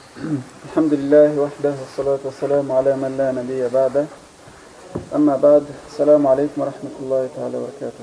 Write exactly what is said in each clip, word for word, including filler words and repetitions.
Alhamdulillah, wahdah, wassalatu wassalamu ala man la nabiyya ba'da. Amma ba'd, assalamu alaikum wa rahmatullahi ta'ala wa barakatuh.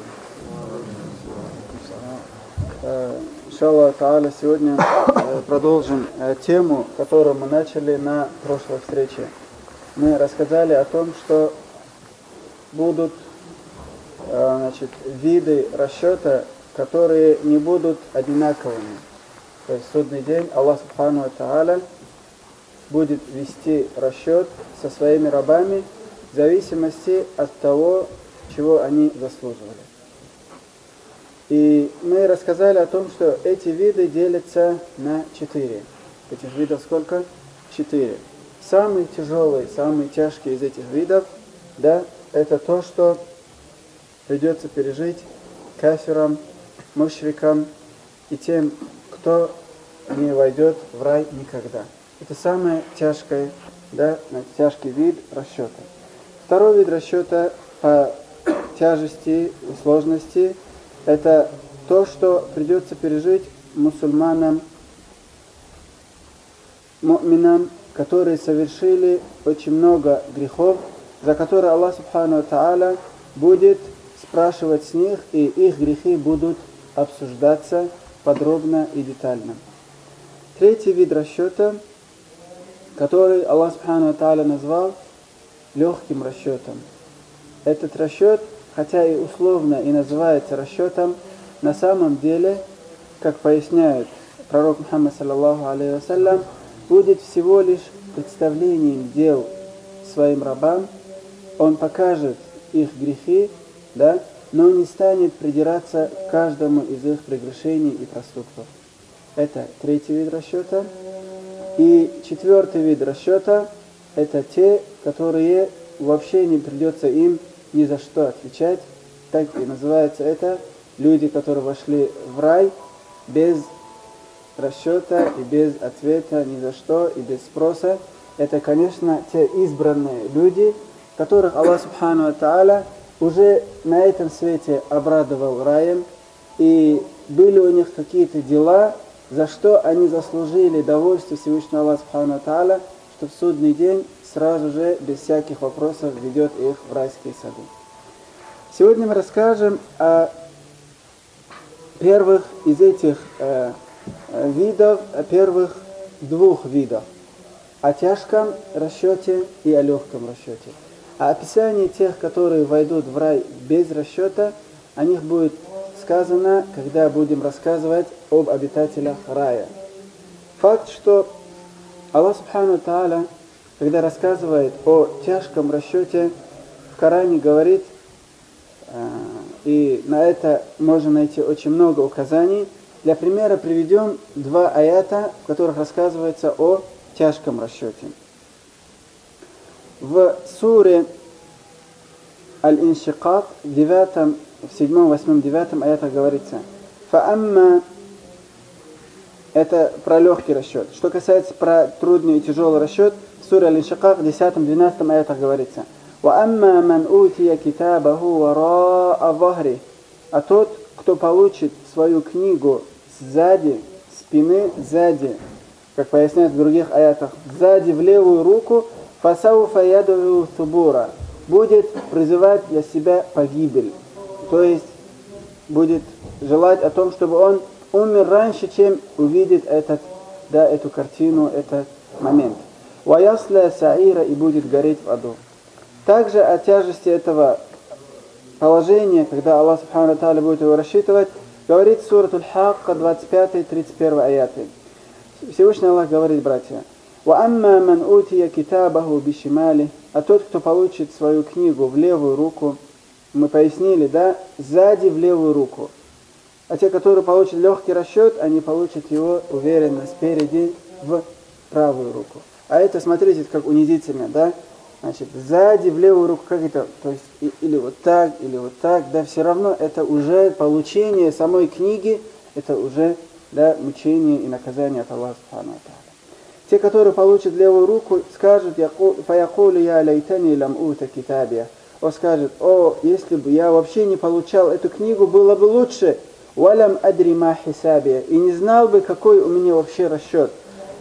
Иншаллах та'аля, сегодня продолжим тему, которую мы начали на прошлой встрече. Мы рассказали о том, что будут значит, виды расчета, которые не будут одинаковыми. То есть в судный день Аллах Субхану ва Та'аля будет вести расчет со своими рабами в зависимости от того, чего они заслуживали. И мы рассказали о том, что эти виды делятся на четыре. Этих видов сколько? Четыре. Самый тяжелый, самый тяжкий из этих видов, да, это то, что придется пережить кафирам, мушрикам и тем, кто не войдет в рай никогда. Это самый тяжкий, да, тяжкий вид расчета. Второй вид расчета по тяжести и сложности – это то, что придется пережить мусульманам, му'минам, которые совершили очень много грехов, за которые Аллах Субхану ва Та'аля будет спрашивать с них, и их грехи будут обсуждаться подробно и детально. Третий вид расчета, который Аллах Субхану ва Та'аля назвал легким расчетом. Этот расчет, хотя и условно и называется расчетом, на самом деле, как поясняет пророк Мухаммад саллаллаху алейхи вассалям, будет всего лишь представлением дел своим рабам. Он покажет их грехи, да, но не станет придираться к каждому из их прегрешений и проступков. Это третий вид расчета. И четвертый вид расчета – это те, которые вообще не придется им ни за что отвечать. Так и называется это люди, которые вошли в рай без расчета и без ответа ни за что и без спроса. Это, конечно, те избранные люди, которых Аллах Субхану ва Та'аля уже на этом свете обрадовал раем, и были у них какие-то дела, за что они заслужили довольствие Всевышнего Аллаха Субхану ва Та'аля, что в судный день сразу же, без всяких вопросов, ведет их в райские сады. Сегодня мы расскажем о первых из этих э, видов, о первых двух видах. О тяжком расчете и о легком расчете. А описание тех, которые войдут в рай без расчета, о них будет сказано, когда будем рассказывать об обитателях рая. Факт, что Аллах Субхану ва Та'аля, когда рассказывает о тяжком расчете, в Коране говорит, и на это можно найти очень много указаний. Для примера приведем два аята, в которых рассказывается о тяжком расчете. В суре Аль-Иншикак, в девятом, в седьмом, восьмом, девятом аятах говорится: «Фаамма» — это про легкий расчет. Что касается про трудный и тяжелый расчет, в суре Аль-Иншикак, в десятом, двенадцатом аятах говорится: «Ваамма ман утия китабаху вараа захри». А тот, кто получит свою книгу сзади, спины, сзади, как поясняют в других аятах, сзади в левую руку, фасауфа яд'у субура, будет призывать для себя погибель. То есть будет желать о том, чтобы он умер раньше, чем увидит этот, да, эту картину, этот момент. Ваясля саира, и будет гореть в аду. Также о тяжести этого положения, когда Аллах Субхану ва Та'аля будет его рассчитывать, говорит сура Аль-Хакка, двадцать пятый тридцать первый аяты. Всевышний Аллах говорит, братья: «Ваамма ман утия китабаху бишимали», а тот, кто получит свою книгу в левую руку, мы пояснили, да, сзади в левую руку. А те, которые получат легкий расчет, они получат его уверенно спереди в правую руку. А это, смотрите, как унизительно, да? Значит, сзади в левую руку, как это, то есть и, или вот так, или вот так, да, все равно это уже получение самой книги, это уже, да, мучение и наказание от Аллаха Субхану ва Та'аля. Те, которые получат левую руку, скажут: «Фаякулу я лайтани лам ута китабия». Он скажет: «О, если бы я вообще не получал эту книгу, было бы лучше. Валям адри ма хисабия». И не знал бы, какой у меня вообще расчет.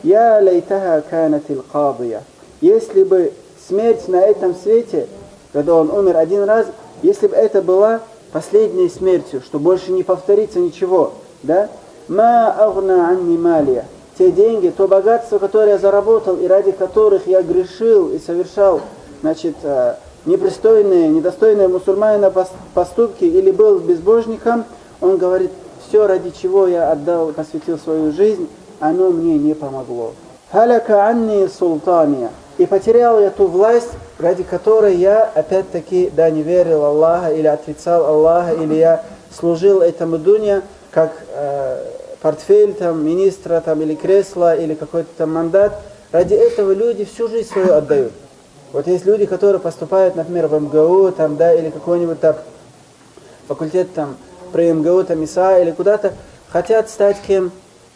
«Я лейтаха канатил кадия». Если бы смерть на этом свете, когда он умер один раз, если бы это была последней смертью, что больше не повторится ничего, да? «Ма агна анни малия». Те деньги, то богатство, которое я заработал и ради которых я грешил и совершал, значит, непристойные, недостойные мусульманина поступки или был безбожником, он говорит, все, ради чего я отдал, посвятил свою жизнь, оно мне не помогло. «Халяка анни султания». И потерял я ту власть, ради которой я, опять-таки, да, не верил Аллаха, или отрицал Аллаха, или я служил этому дунья, как э, портфель там, министра там, или кресло, или какой-то там мандат. Ради этого люди всю жизнь свою отдают. Вот есть люди, которые поступают, например, в эм гэ у, там, да, или какой-нибудь там факультет там, при эм гэ у, там, ИСА, или куда-то, хотят стать кем?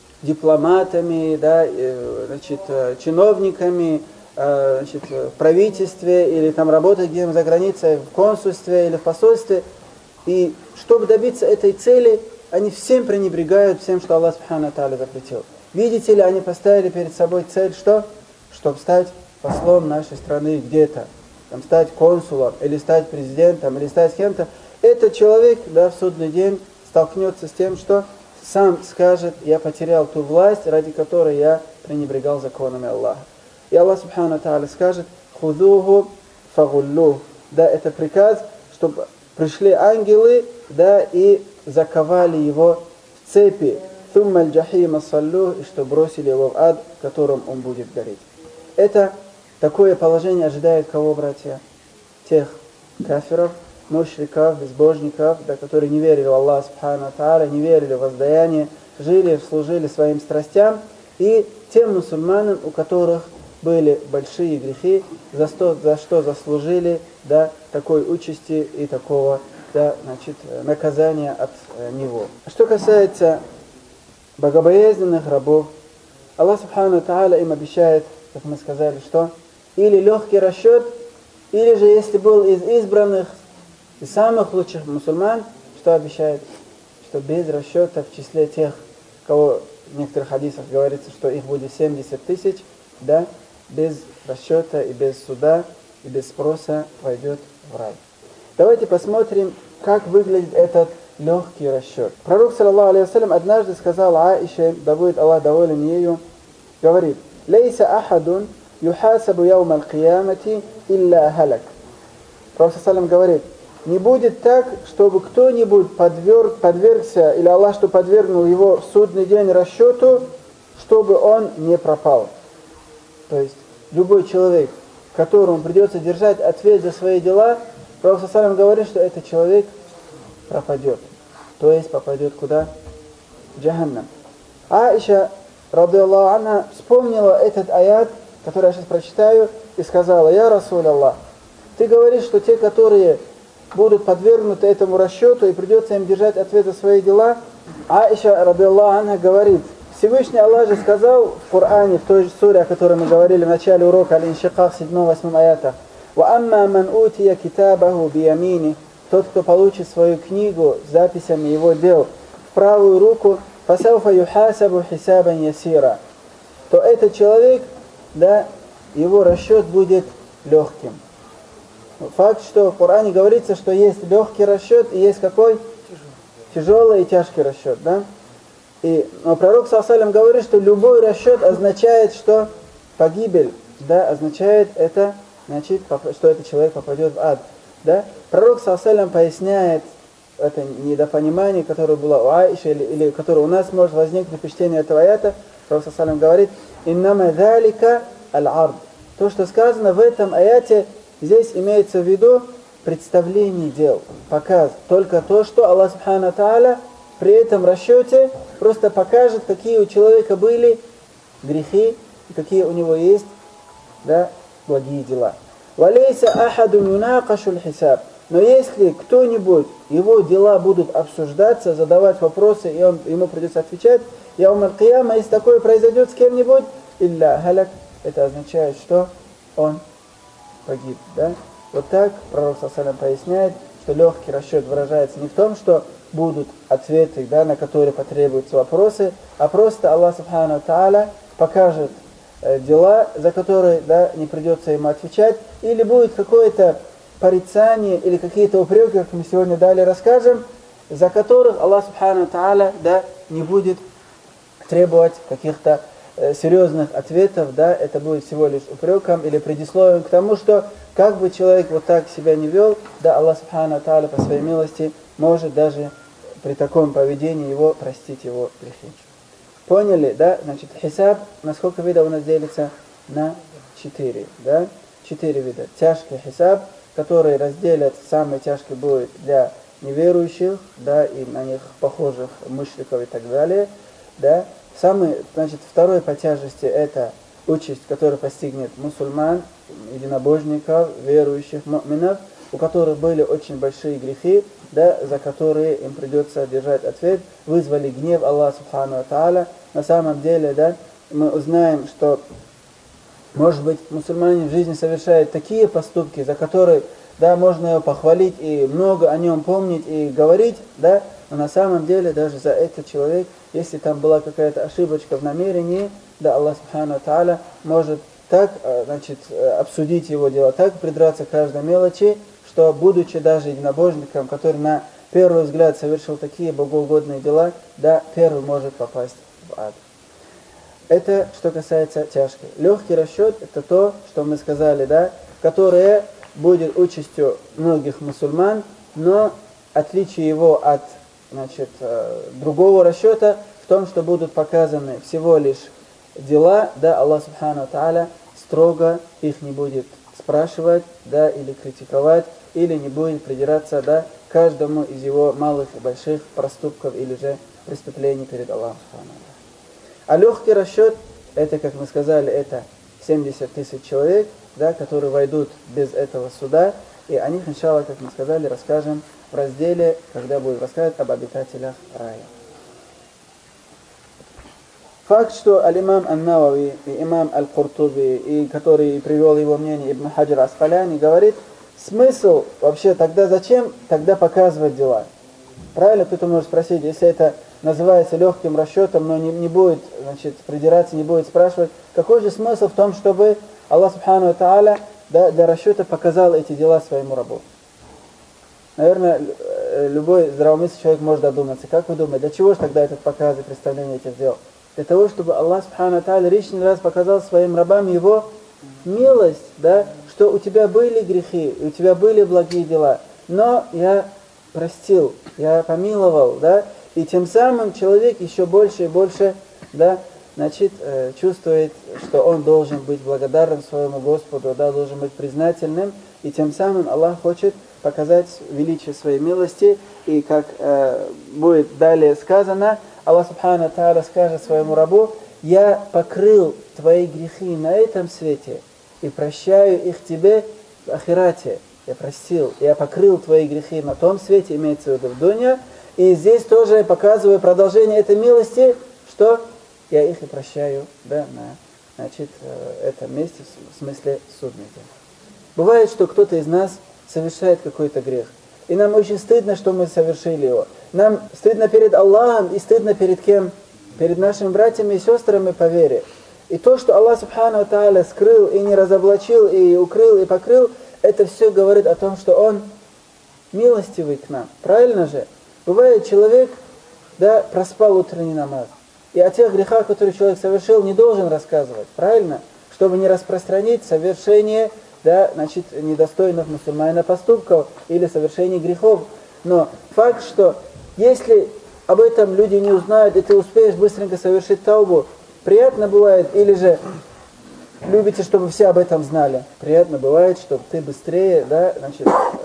Дипломатами, да, значит, чиновниками, значит, в правительстве, или там работать где-нибудь за границей, в консульстве или в посольстве. И чтобы добиться этой цели, они всем пренебрегают всем, что Аллах Субхану Тааля запретил. Видите ли, они поставили перед собой цель, что? Чтобы стать послом нашей страны где-то, там, стать консулом, или стать президентом, или стать кем-то. Этот человек, да, в судный день столкнется с тем, что сам скажет, я потерял ту власть, ради которой я пренебрегал законами Аллаха. И Аллах Субхану Тааля скажет, худуху фагуллух. Да, это приказ, чтобы пришли ангелы, да, и заковали его в цепи. Thumma аль-джахима саллух, и что бросили его в ад, в котором он будет гореть. Это такое положение ожидает кого, братья? Тех кафиров, мушриков, безбожников, да, которые не верили в Аллаха Субхану Тааля, не верили в воздаяние, жили, служили своим страстям, и тем мусульманам, у которых были большие грехи, за что, за что заслужили, да, такой участи и такого, да, значит, наказания от э, него. Что касается богобоязненных рабов, Аллах Субхану Тааля им обещает, как мы сказали, что или легкий расчет, или же если был из избранных и самых лучших мусульман, что обещает? Что без расчета в числе тех, кого в некоторых хадисах говорится, что их будет семьдесят тысяч, да, без расчета и без суда и без спроса войдет в рай. Давайте посмотрим, как выглядит этот легкий расчет. Пророк, саллаллаху алейхи вассалям, однажды сказал Аише, да будет Аллах доволен ею, говорит, «Лейса ахадун юхасабу яум аль-киямати илля халак». Пророк, саллаллаху говорит, не будет так, чтобы кто-нибудь подверг, подвергся, или Аллах, что подвергнул его в судный день расчету, чтобы он не пропал. То есть любой человек, которому придется держать ответ за свои дела, Пророк саллаллаху говорит, что этот человек пропадет. То есть попадет куда? В джаханнам. Аиша, радиаллаху анха, вспомнила этот аят, который я сейчас прочитаю, и сказала, «Я Расуль Аллах, ты говоришь, что те, которые будут подвергнуты этому расчету и придется им держать ответ за свои дела». Аиша, радиаллаху анха, говорит, Всевышний Аллах же сказал в Коране, в той же суре, о которой мы говорили в начале урока, Аль-Иншиках, седьмом-восьмом аятах, «Ва-амма ман утия китабаху биямини», тот, кто получит свою книгу с записями его дел в правую руку, «фасауфа юхасабу хисабан ясира», то этот человек, да, его расчет будет легким. Факт, что в Коране говорится, что есть легкий расчет и есть какой? Тяжелый и тяжкий расчет, да? И но пророк саллаллаху алейхи ва саллям говорит, что любой расчет означает, что погибель, да, означает это, значит, что этот человек попадет в ад, да? Пророк саллаллаху алейхи ва саллям поясняет это недопонимание, которое было у Аиши, или, или которое у нас может возникнуть при чтении этого аята. Пророк саллаллаху алейхи ва саллям говорит, «Иннама залика аль-ард». То, что сказано в этом аяте, здесь имеется в виду представление дел, показ. Только то, что Аллах Субхану Тааля при этом расчете просто покажет, какие у человека были грехи, и какие у него есть, да, благие дела. «Валейса ахадун юнакашул хисаб». Но если кто-нибудь, его дела будут обсуждаться, задавать вопросы, и он, ему придется отвечать, яум аль-кияма, если такое произойдет с кем-нибудь, илля халак, это означает, что он погиб, да? Вот так пророк саллаллаху алейхи ва саллям поясняет, что легкий расчет выражается не в том, что будут ответы, да, на которые потребуются вопросы, а просто Аллах Субхану Тааля покажет дела, за которые, да, не придется ему отвечать, или будет какое-то порицание, или какие-то упреки, как мы сегодня далее расскажем, за которых Аллах Субхану Тааля, да, не будет требовать каких-то э, серьезных ответов, да, это будет всего лишь упреком или предисловием к тому, что как бы человек вот так себя не вел, да, Аллах Субхану Тааля по своей милости может даже при таком поведении его простить его грехи. Поняли, да? Значит, хисаб на сколько видов у нас делится? На четыре, да? Четыре вида. Тяжкий хисаб, который разделят, самый тяжкий будет для неверующих, да, и на них похожих мушриков и так далее, да. Самый, значит, второй по тяжести это участь, которая постигнет мусульман, единобожников, верующих, му'минов, у которых были очень большие грехи, да, за которые им придется держать ответ, вызвали гнев Аллаха Субхану Тааля. На самом деле, да, мы узнаем, что, может быть, мусульманин в жизни совершает такие поступки, за которые, да, можно его похвалить и много о нем помнить и говорить, да, но на самом деле даже за этот человек, если там была какая-то ошибочка в намерении, да, Аллах Субхану Тааля может так, значит, обсудить его дело, так придраться к каждой мелочи, что, будучи даже единобожником, который на первый взгляд совершил такие богоугодные дела, да, первый может попасть в ад. Это что касается тяжких. Легкий расчет – это то, что мы сказали, да, которое будет участью многих мусульман, но отличие его от, значит, другого расчета в том, что будут показаны всего лишь дела, да, Аллах Субхану Тааля строго их не будет спрашивать, да, или критиковать, или не будет придираться, да, каждому из его малых и больших проступков или же преступлений перед Аллахом. А легкий расчет, это, как мы сказали, это семьдесят тысяч человек, да, которые войдут без этого суда, и о них, иншаллах, как мы сказали, расскажем в разделе, когда будет рассказывать об обитателях рая. Факт, что аль-имам ан-Навави и имам аль-Куртуби, и который привел его мнение Ибн Хаджар Аскаляни, говорит, смысл вообще тогда зачем тогда показывать дела? Правильно, кто-то может спросить, если это называется легким расчетом, но не, не будет, значит, придираться, не будет спрашивать, какой же смысл в том, чтобы Аллах Субхану Тааля, да, для расчета показал эти дела своему рабу? Наверное, любой здравомыслящий человек может додуматься. Как вы думаете, для чего же тогда этот показ и представление этих дел? Для того, чтобы Аллах Субхану Тааля лишний раз показал своим рабам его милость, да, что у тебя были грехи, у тебя были благие дела, но я простил, я помиловал, да, и тем самым человек еще больше и больше, да, значит, э, чувствует, что он должен быть благодарным своему Господу, да, должен быть признательным, и тем самым Аллах хочет показать величие своей милости, и как э, будет далее сказано, Аллах Субхану Тааля скажет своему рабу: я покрыл твои грехи на этом свете и прощаю их тебе в ахирате. Я простил, я покрыл твои грехи на том свете, имеется в виду в дунья. И здесь тоже я показываю продолжение этой милости, что я их и прощаю, да, на, значит, этом месте, в смысле судный день. Бывает, что кто-то из нас совершает какой-то грех, и нам очень стыдно, что мы совершили его. Нам стыдно перед Аллахом и стыдно перед кем? Перед нашими братьями и сестрами по вере. И то, что Аллах Субхану Тааля скрыл и не разоблачил, и укрыл, и покрыл, это все говорит о том, что Он милостивый к нам. Правильно же? Бывает, человек, да, проспал утренний намаз. И о тех грехах, которые человек совершил, не должен рассказывать. Правильно? Чтобы не распространить совершение, да, значит, недостойных мусульманина поступков или совершение грехов. Но факт, что если об этом люди не узнают, и ты успеешь быстренько совершить таубу, приятно бывает, или же любите, чтобы все об этом знали. Приятно бывает, чтобы ты быстрее, да, значит,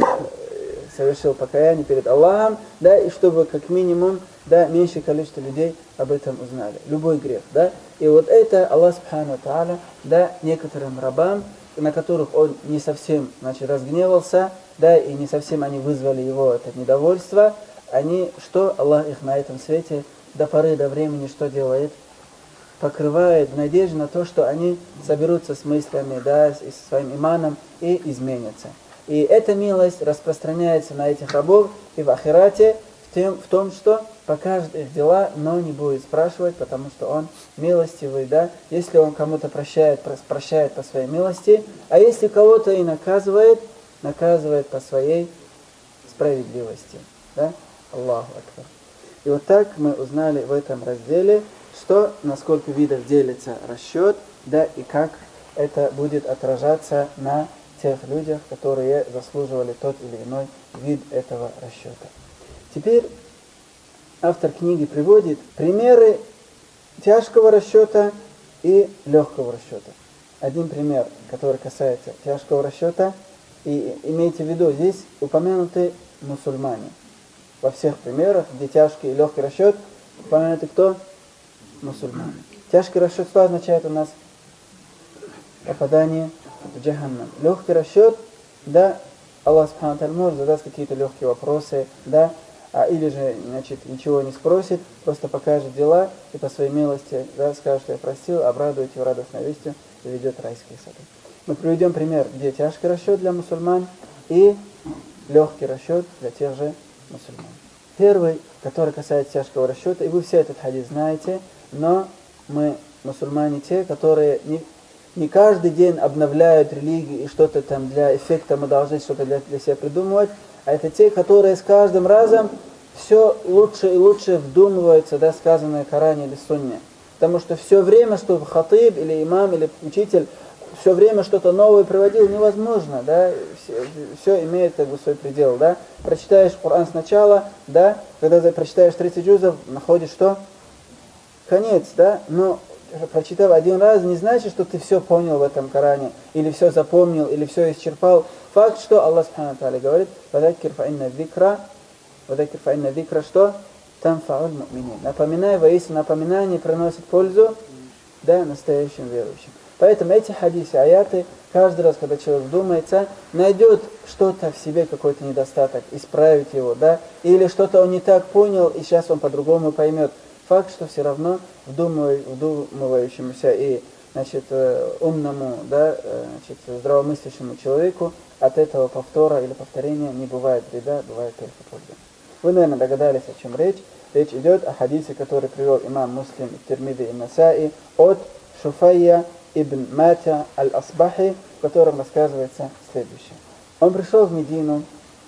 совершил покаяние перед Аллахом, да, и чтобы как минимум, да, меньшее количество людей об этом узнали. Любой грех, да. И вот это Аллах Субхану Тааля, да, некоторым рабам, на которых он не совсем, значит, разгневался, да, и не совсем они вызвали его это недовольство, они, что Аллах их на этом свете до поры до времени что делает? Покрывает в надежде на то, что они соберутся с мыслями, да, и со своим иманом и изменятся. И эта милость распространяется на этих рабов и в ахирате в, тем, в том, что покажет их дела, но не будет спрашивать, потому что Он милостивый, да. Если Он кому-то прощает, прощает по своей милости, а если кого-то и наказывает, наказывает по своей справедливости, да. Аллаху акбар. И вот так мы узнали в этом разделе, что, на сколько видов делится расчет, да, и как это будет отражаться на тех людях, которые заслуживали тот или иной вид этого расчета. Теперь автор книги приводит примеры тяжкого расчета и легкого расчета. Один пример, который касается тяжкого расчета, и имейте в виду, здесь упомянуты мусульмане. Во всех примерах, где тяжкий и легкий расчет, упомянуты кто? Мусульмане. Тяжкий расчет что означает у нас? Попадание в джаханнам. Легкий расчет, да, Аллах Субхану ва Тааля может задаст какие-то легкие вопросы, да, а или же, значит, ничего не спросит, просто покажет дела и по своей милости, да, скажет, что я простил, обрадует его радостной вестью и ведет райские сады. Мы приведем пример, где тяжкий расчет для мусульман и легкий расчет для тех же мусульман. Первый, который касается тяжкого расчета, и вы все этот хадис знаете, но мы, мусульмане, те, которые не, не каждый день обновляют религию и что-то там для эффекта мы должны что-то для, для себя придумывать, а это те, которые с каждым разом все лучше и лучше вдумываются, да, сказанное в Коране или Сунне. Потому что все время, чтобы хатиб или имам или учитель все время что-то новое приводил, невозможно, да, все, все имеет как бы свой предел, да. Прочитаешь Коран сначала, да, когда прочитаешь тридцать джузов, находишь что? Конец, да, но прочитав один раз, не значит, что ты все понял в этом Коране, или все запомнил, или все исчерпал. Факт, что Аллах Субхану ва Тааля говорит, «Вадаккир фа инна зикра», «Вадаккир фа инна зикра» что? «Танфауль му'минин». Напоминай, воистину напоминание приносит пользу, да, настоящим верующим. Поэтому эти хадисы, аяты, каждый раз, когда человек вдумается, найдет что-то в себе, какой-то недостаток, исправить его, да, или что-то он не так понял, и сейчас он по-другому поймет. Факт, что все равно вдумывающемуся и, значит, умному, да, значит, здравомыслящему человеку от этого повтора или повторения не бывает вреда, бывает только польза. Вы, наверное, догадались, о чем речь. Речь идет о хадисе, который привел имам Муслим, Тирмизи и Насаи от Шуфайя ибн Матя аль-Асбахи, в котором рассказывается следующее. Он пришел в Медину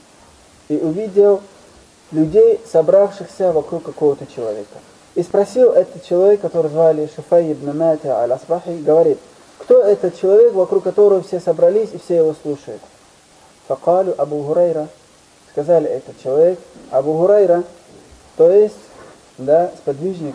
и увидел людей, собравшихся вокруг какого-то человека. И спросил этот человек, который звали Шуфай ибн Матя аль-Асбахи, говорит, кто этот человек, вокруг которого все собрались и все его слушают? Факалю Абу Гурайра. Сказали, этот человек Абу Гурайра, то есть, да, сподвижник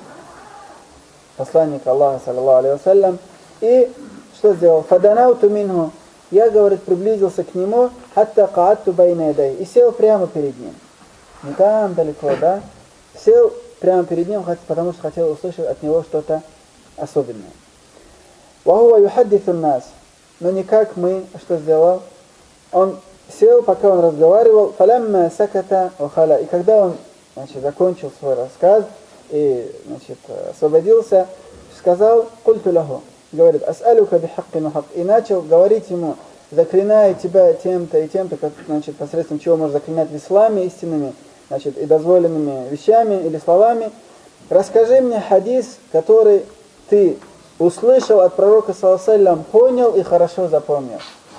посланника Аллаха, саллаллаху алейхи вассалям. И что сделал? Фаданауту минху. Я, говорит, приблизился к нему, хатта каатту байна ядай, и сел прямо перед ним. Не там далеко, да? Сел прямо перед ним, потому что хотел услышать от него что-то особенное. Вахуа юхаддиту нас. Но не как мы, что сделал? Он сел, пока он разговаривал, фалямма саката вахала. И когда он, значит, закончил свой рассказ и, значит, освободился, сказал, культу лаху. Говорит, ас'алюка бихаккин хак. И начал говорить ему, заклинаю тебя тем-то и тем-то, как, значит, посредством чего можно заклинать в исламе истинными, значит, и дозволенными вещами или словами. Расскажи мне хадис, который ты услышал от пророка, саллаллаху алейхи ва саллям, понял и хорошо запомнил.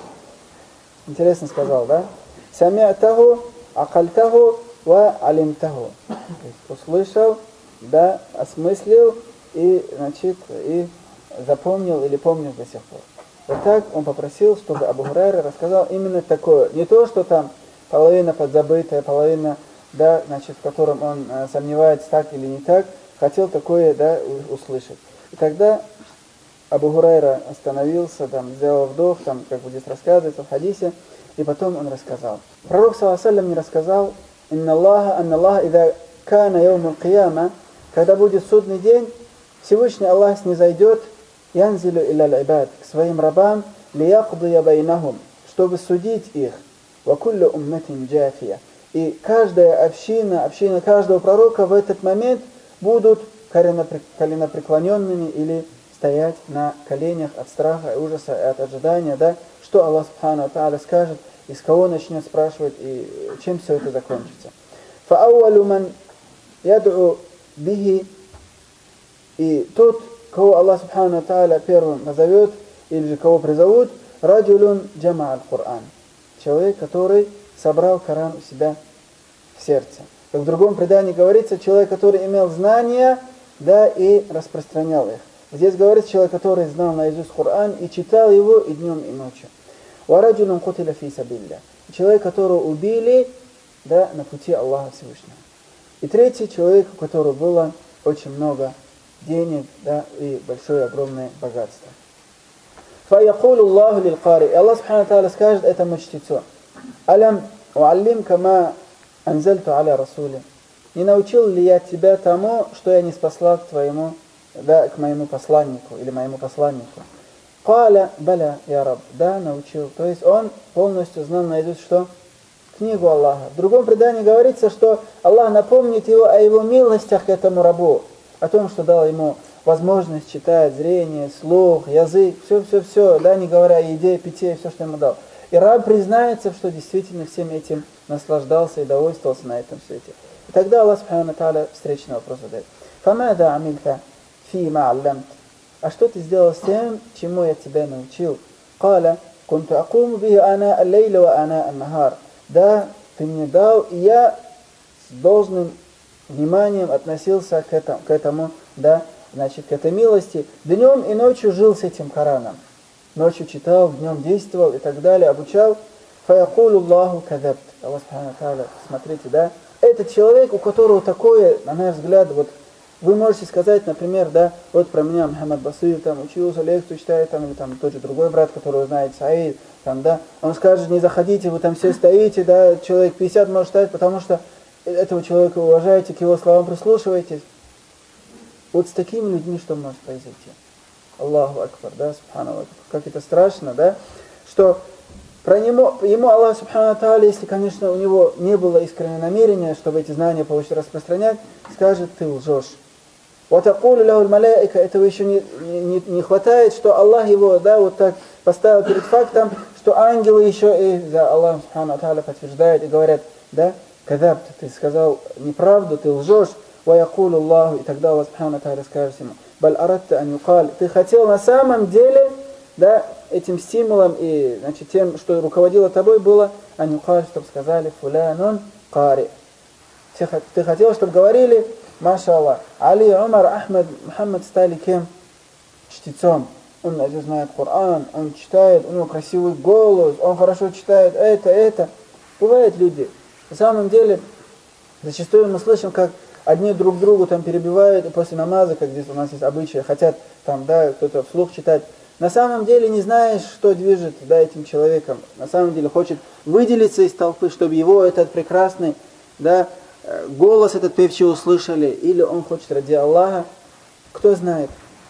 Интересно сказал, да? Сами'таху, акальтаху, ва алимтаху. Услышал, да, осмыслил и, значит, и запомнил или помнил до сих пор. Вот так он попросил, чтобы Абу Гурайра рассказал именно такое. Не то, что там половина подзабытая, половина, да, значит, в котором он э, сомневается, так или не так, хотел такое, да, услышать. И тогда Абу Гурайра остановился, там, сделал вдох, там, как бы здесь рассказывается в хадисе, и потом он рассказал. Пророк, саллаллаху алейхи ва саллям, не рассказал, «Инна Аллаха, анна Аллаха, ида кана яумул кияма», когда будет судный день, Всевышний Аллах снизойдет, янзилю илля ибад, к своим рабам, лиякдия байнахум, чтобы судить их, ва куллю умматин джафия. И каждая община, община каждого пророка в этот момент будут коленопреклоненными или стоять на коленях от страха, и ужаса и от ожидания, да, что Аллах Субхану ва Тааля скажет, из кого начнет спрашивать и чем все это закончится. Фаауалю ман яд'у бихи, и тот, кого Аллах Субхану Тааля первым назовет, или же кого призовут, раджулюн джама аль-Кур'ан. Человек, который собрал Коран у себя в сердце. Как в другом предании говорится, человек, который имел знания, да, и распространял их. Здесь говорится, человек, который знал наизусть Коран и читал его и днем, и ночью. Вараджулюн кутиля фи сабилля. Человек, которого убили, да, на пути Аллаха Всевышнего. И третий человек, у которого было очень много денег, да, и большое огромное богатство. Фаякулу Аллаху лил-кари. И Аллах Субхану Тааля скажет этому чтецу: Алям уаллимка ма анзальту аля расули. Не научил ли я тебя тому, что я не спасла к твоему, да, к моему посланнику или моему посланнику? Каля баля я раб. Да, научил. То есть он полностью знал наизусть что? Книгу Аллаха. В другом предании говорится, что Аллах напомнит его о его милостях к этому рабу, о том, что дал ему возможность читать, зрение, слух, язык, все-все-все, да, не говоря о еде, питье, все, что ему дал. И раб признается, что действительно всем этим наслаждался и довольствовался на этом свете. И тогда Аллах Субхану Тааля встречный вопрос задает. «Фамада амильта фи ма аллямт». А что ты сделал с тем, чему я тебя научил? «Каля кунту акуму бихи ана аллейля ва ана ан-нахар». Да, ты мне дал, и я с должным вниманием относился к этому, к этому, да, значит, к этой милости. Днем и ночью жил с этим Кораном. Ночью читал, днем действовал и так далее, обучал. Фаякулу Аллаху кадабт. Аллах Субхану Тааля, смотрите, да, этот человек, у которого такое, на наш взгляд, вот, вы можете сказать, например, да, вот про меня Мухаммад Басир, там, учился, лекцию читает, там, или там тот же другой брат, который вы знаете, Саид, там, да, он скажет, не заходите, вы там все стоите, да, человек пятьдесят может стоять, потому что этого человека уважаете, к его словам прислушиваетесь. Вот с такими людьми что может произойти? Аллаху Акбар, да, Субхану Акбар. Как это страшно, да, что про него, ему Аллах Субхану Тааля, если, конечно, у него не было искреннего намерения, чтобы эти знания получить, распространять, скажет, ты лжешь. Вот этого еще не, не, не хватает, что Аллах его, да, вот так поставил перед фактом, что ангелы еще и за Аллахом Субхану Тааля подтверждают и говорят, да, кадаб, ты сказал неправду, ты лжешь, ваякулу Аллаху, и тогда Аллах Субхану Тааля скажет ему, баль аратта ан юкаль, ты хотел на самом деле, да, этим стимулом и, значит, тем, что руководило тобой, было ан юкаль, чтобы сказали, фулянун кари. Ты хотел, чтобы говорили, маша Аллах, Али, Умар, Ахмад, Мухаммад стали кем? Чтецом. Он знает Коран, он читает, у него красивый голос, он хорошо читает это, это. Бывают люди. На самом деле, зачастую мы слышим, как одни друг другу там перебивают, и после намаза, как здесь у нас есть обычаи, хотят там, да, кто-то вслух читать. На самом деле не знаешь, что движет, да, этим человеком. На самом деле хочет выделиться из толпы, чтобы его этот прекрасный, да, голос этот певчий услышали, или он хочет ради Аллаха. Кто знает?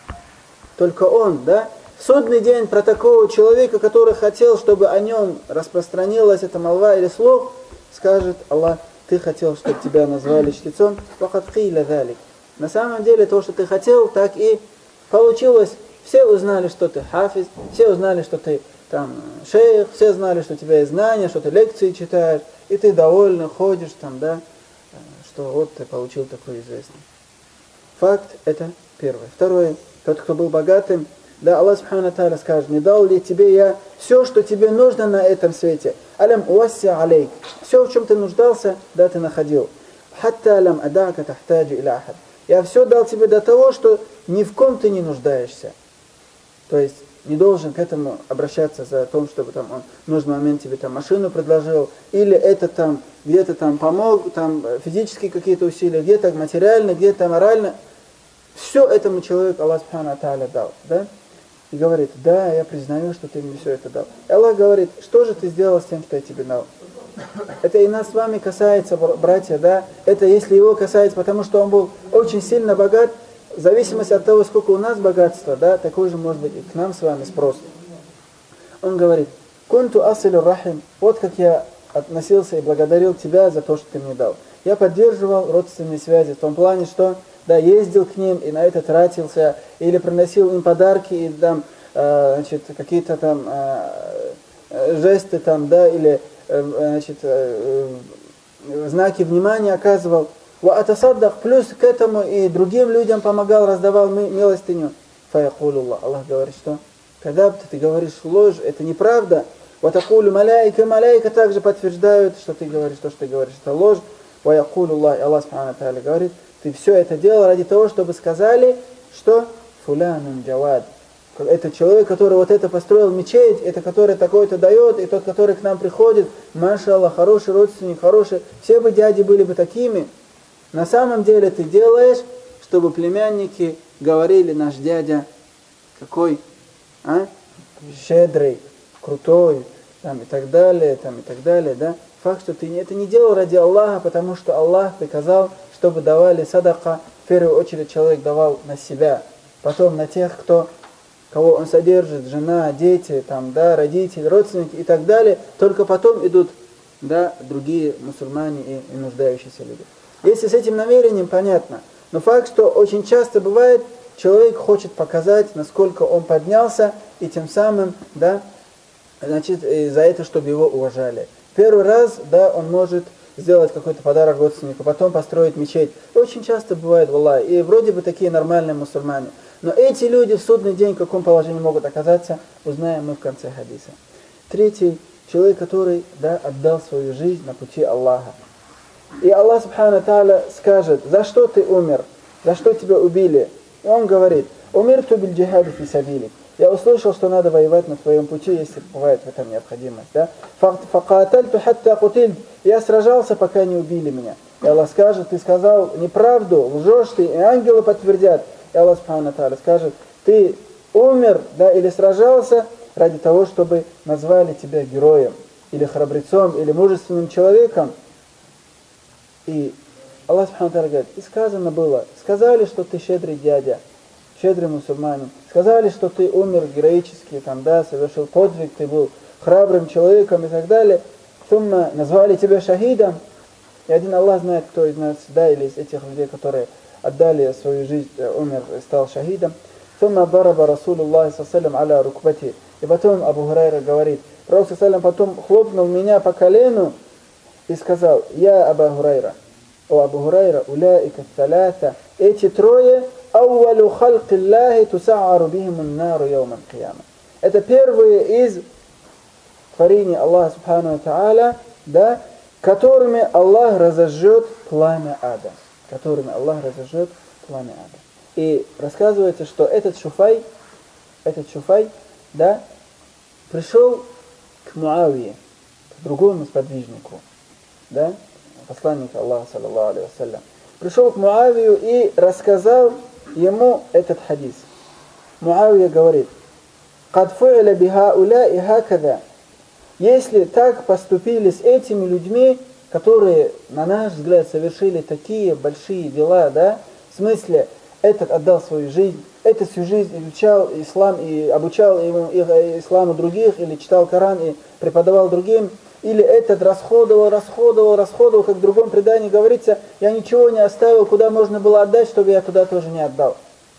Только он, да? В судный день про такого человека, который хотел, чтобы о нем распространилась эта молва или слух, скажет Аллах, ты хотел, чтобы тебя назвали чтецом, на самом деле то, что ты хотел, так и получилось. Все узнали, что ты хафиз, все узнали, что ты там шейх, все знали, что у тебя есть знания, что ты лекции читаешь, и ты довольно ходишь там, да, что вот ты получил такой известный. Факт это первое. Второе, тот, кто был богатым, да, Аллах Субхану Тааля скажет, не дал ли тебе я все, что тебе нужно на этом свете? Алям уасся алейк. Все, в чем ты нуждался, да, ты находил. Хатта алям адака тахтаджу иля ахад. Я все дал тебе до того, что ни в ком ты не нуждаешься. То есть не должен к этому обращаться за том, чтобы там он в нужный момент тебе там машину предложил, или это там где-то там помог, там физические какие-то усилия, где-то материально, где-то морально. Все этому человеку Аллах Субхану Тааля дал, да? И говорит, да, я признаю, что ты мне все это дал. И Аллах говорит, что же ты сделал с тем, что я тебе дал? Это и нас с вами касается, братья, да? Это если его касается, потому что он был очень сильно богат, в зависимости от того, сколько у нас богатства, да, такой же может быть и к нам с вами спрос. Он говорит, кунту асилю рахим, вот как я относился и благодарил тебя за то, что ты мне дал. Я поддерживал родственные связи в том плане, что да, ездил к ним и на это тратился, или приносил им подарки, и там, э, значит, какие-то там э, жесты, там, да, или э, значит, э, знаки внимания оказывал. Ва атасаддак, плюс к этому и другим людям помогал, раздавал милостыню. Фаякулуллах, Аллах говорит, что когда ты говоришь ложь, это неправда. Ва такулу маляйка, маляйка также подтверждают, что ты говоришь, то, что ты говоришь, это ложь. Ва якулуллах, Аллах субхану тааля говорит, ты все это делал ради того, чтобы сказали, что фулянун джавад. Это человек, который вот это построил мечеть, это который такой-то дает, и тот, который к нам приходит, маша Аллах, хороший родственник, хороший, все бы дяди были бы такими. На самом деле ты делаешь, чтобы племянники говорили, наш дядя какой, а? Щедрый, крутой, там, и так далее, там, и так далее, да? Факт, что ты это не делал ради Аллаха, потому что Аллах приказал, чтобы давали садака. В первую очередь человек давал на себя, потом на тех, кто, кого он содержит, жена, дети, там, да, родители, родственники и так далее. Только потом идут, да, другие мусульмане и, и нуждающиеся люди. Если с этим намерением, понятно. Но факт, что очень часто бывает, человек хочет показать, насколько он поднялся, и тем самым, да, значит, за это, чтобы его уважали. Первый раз, да, он может сделать какой-то подарок родственнику, потом построить мечеть. Очень часто бывает, валлахи, и вроде бы такие нормальные мусульмане. Но эти люди в судный день в каком положении могут оказаться, узнаем мы в конце хадиса. Третий, человек, который, да, отдал свою жизнь на пути Аллаха. И Аллах субхану тааля скажет, за что ты умер, за что тебя убили. И он говорит, умирту биль джихади фи сабилик. Я услышал, что надо воевать на твоем пути, если бывает в этом необходимость. Да? Факатальту хатта кутиль. Я сражался, пока не убили меня. И Аллах скажет, ты сказал неправду, лжешь ты, и ангелы подтвердят. И Аллах субхану тааля скажет, ты умер, да, или сражался ради того, чтобы назвали тебя героем, или храбрецом, или мужественным человеком. И Аллах субхану тааля говорит, и сказано было, сказали, что ты щедрый дядя, щедрый мусульманин, сказали, что ты умер героически, там, да, совершил подвиг, ты был храбрым человеком и так далее, сумма назвали тебя шахидом, и один Аллах знает, кто из нас, да, или из этих людей, которые отдали свою жизнь, умер и стал шахидом, сумма бараба Расулуллах саллаллаху аля рукбати, и потом Абу Хурайра говорит, Пророк саллаллаху потом хлопнул меня по колену, и сказал, я Абу Хурайра, о Абу Хурайра, уляика салята, эти трое, ауалу халкиллахи тусаару бихимун нару яуман кияма. Это первые из творений Аллаха субхану тааля, да, которыми Аллах разожжет пламя ада. Которыми Аллах разожжет пламя ада. И рассказывается, что этот Шуфай, этот Шуфай, да, пришел к Муавии, к другому сподвижнику, да, посланник Аллаха, саллаллаху алейхи вассалям, пришел к Муавию и рассказал ему этот хадис. Муавия говорит, «Кад фу'ля бихауляи хакада». Если так поступили с этими людьми, которые, на наш взгляд, совершили такие большие дела, да, в смысле, этот отдал свою жизнь, этот всю жизнь изучал ислам и обучал ему исламу других, или читал Коран и преподавал другим, или этот расходовал, расходовал, расходовал, как в другом предании говорится, я ничего не оставил, куда можно было отдать, чтобы я туда тоже не отдал.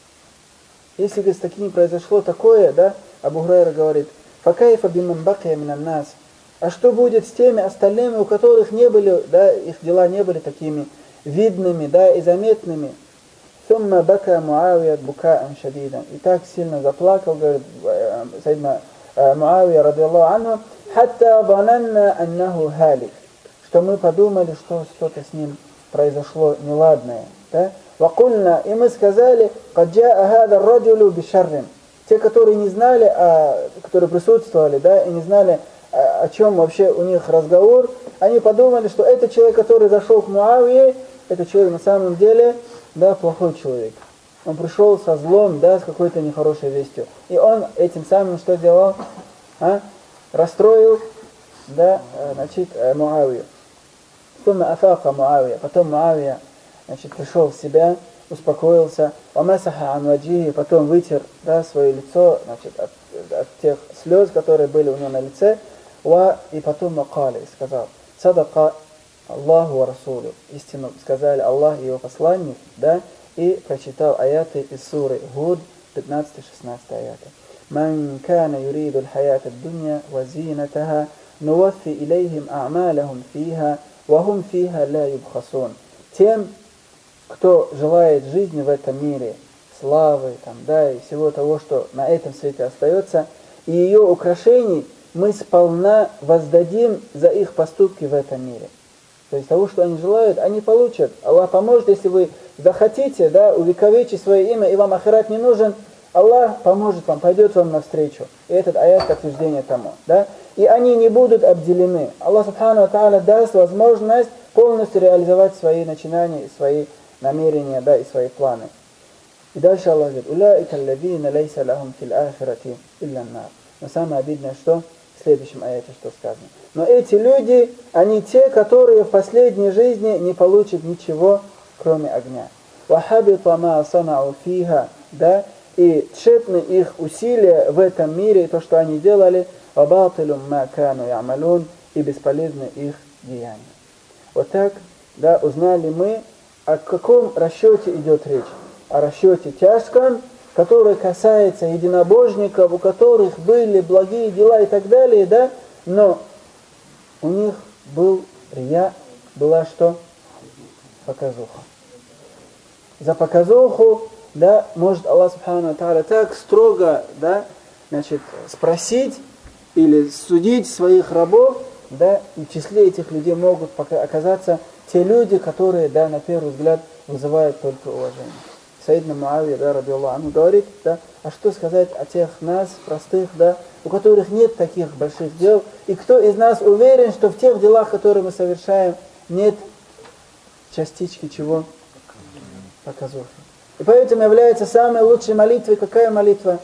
Если с такими произошло такое, да, Абу Хурайра говорит, «Факайфа биман бакия минан нас». А что будет с теми остальными, у которых не были, да, их дела не были такими видными, да, и заметными? «Сумма бака Муавия букаан шадидан». И так сильно заплакал, говорит, Сайдна Муавия, радиаллаху анху, «Хатта бананна аннаху халик». Что мы подумали, что что-то с ним произошло неладное. Да? «Вакульна», и мы сказали, «Кад джаа хада раджулу бишаррин». Те, которые не знали, а, которые присутствовали, да, и не знали, о, о чем вообще у них разговор, они подумали, что этот человек, который зашел к Муавии, этот человек на самом деле, да, плохой человек. Он пришел со злом, да, с какой-то нехорошей вестью. И он этим самым что делал? А? Расстроил, да, значит, Муавию. Сумма афака Муавия. Потом Муавия, значит, пришел в себя, успокоился, вамасаха ан ваджихи, потом вытер, да, свое лицо, значит, от, от тех слез, которые были у него на лице, ва, и потом макали, сказал, садака Аллаху ва Расулю, истину сказали Аллах и его посланник, да, и прочитал аяты из суры Гуд, пятнадцатый-шестнадцатый аяты. «Ман кана юриду аль-хаята ад-дунья ва зинатаха, нуваффи илейхим а'малахум фиха, ва хум фиха ла юбхасун». Тем, кто желает жизни в этом мире, славы, там, да, и всего того, что на этом свете остается, и ее украшений мы сполна воздадим за их поступки в этом мире. То есть того, что они желают, они получат. Аллах поможет, если вы захотите, да, увековечить свое имя, и вам ахират не нужен, Аллах поможет вам, пойдет вам навстречу. И этот аят подтверждение тому. Да? И они не будут обделены. Аллах Субхану ва Тааля даст возможность полностью реализовать свои начинания, свои намерения, да, и свои планы. И дальше Аллах говорит: «Уляика аллазина лейса лахум фил ахирати илля нар». Но самое обидное, что в следующем аяте что сказано. Но эти люди, они те, которые в последней жизни не получат ничего, кроме огня. «Вахабита ма санау фиха», да, и тщетны их усилия в этом мире, то, что они делали, «вабатилум ма кану ямалун», и бесполезны их деяния. Вот так, да, узнали мы, о каком расчете идет речь. О расчете тяжком, который касается единобожников, у которых были благие дела и так далее, да, но у них был рия, была что? Показуха. За показуху, да, может Аллах Субхану ва Тааля так строго, да, значит, спросить или судить своих рабов, да, и в числе этих людей могут оказаться те люди, которые, да, на первый взгляд вызывают только уважение. Саидна Муавия, да, ради Аллаху анху, говорит, да, а что сказать о тех нас, простых, да, у которых нет таких больших дел, и кто из нас уверен, что в тех делах, которые мы совершаем, нет частички чего? Показухи. И поэтому является самой лучшей молитвой какая молитва?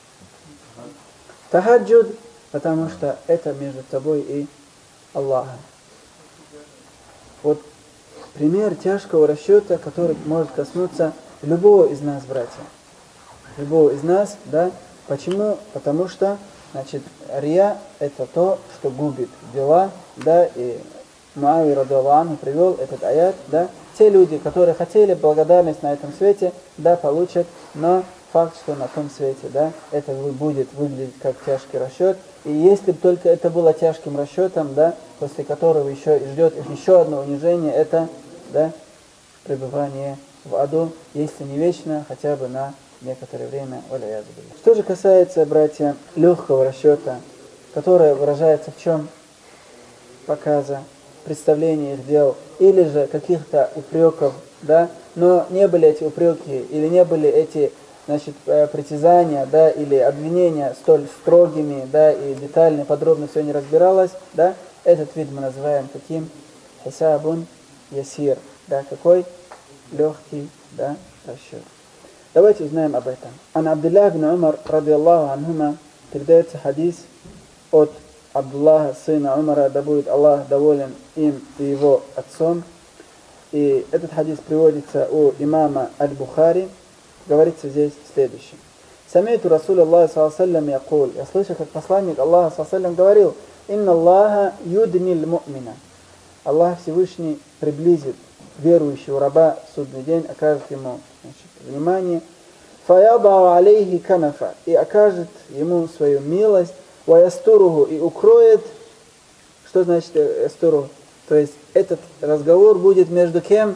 Тахаджуд, потому что это между тобой и Аллахом. Вот пример тяжкого расчета, который может коснуться любого из нас, братья. Любого из нас, да. Почему? Потому что, значит, рия – это то, что губит дела, да, и Муавия ради Аллаху анху привел этот аят, да. Те люди, которые хотели благодарность на этом свете, да, получат, но факт, что на том свете, да, это будет выглядеть как тяжкий расчет. И если бы только это было тяжким расчетом, да, после которого еще ждет их еще одно унижение, это, да, пребывание в аду, если не вечно, хотя бы на некоторое время. Что же касается, братья, легкого расчета, которое выражается в чем? Показа, представления их дел, или же каких-то упреков, да, но не были эти упреки, или не были эти, значит, притязания, да, или обвинения столь строгими, да, и детально, подробно все не разбиралось, да, этот вид мы называем каким? Хисабун ясир, да, какой? Легкий, да, расчет. Давайте узнаем об этом. Ан Абдуллах ибн Умар, ради Аллаху анхума, передается хадис от Абдуллаха, сына Умара, да будет Аллах доволен им и его отцом. И этот хадис приводится у имама Аль-Бухари. Говорится здесь следующее. Самейту Расуль Аллах саллаллаху алейхи ва саллям якул. Я слышу, как посланник Аллаха саллаллаху алейхи ва саллям говорил: «Инна Аллаха юднил му'мина». Аллах Всевышний приблизит верующего раба в судный день, окажет ему, значит, внимание. «Фаядау алейхи канафа». И окажет ему свою милость. «Ваястуруху». И укроет. Что значит ястуруху? То есть этот разговор будет между кем?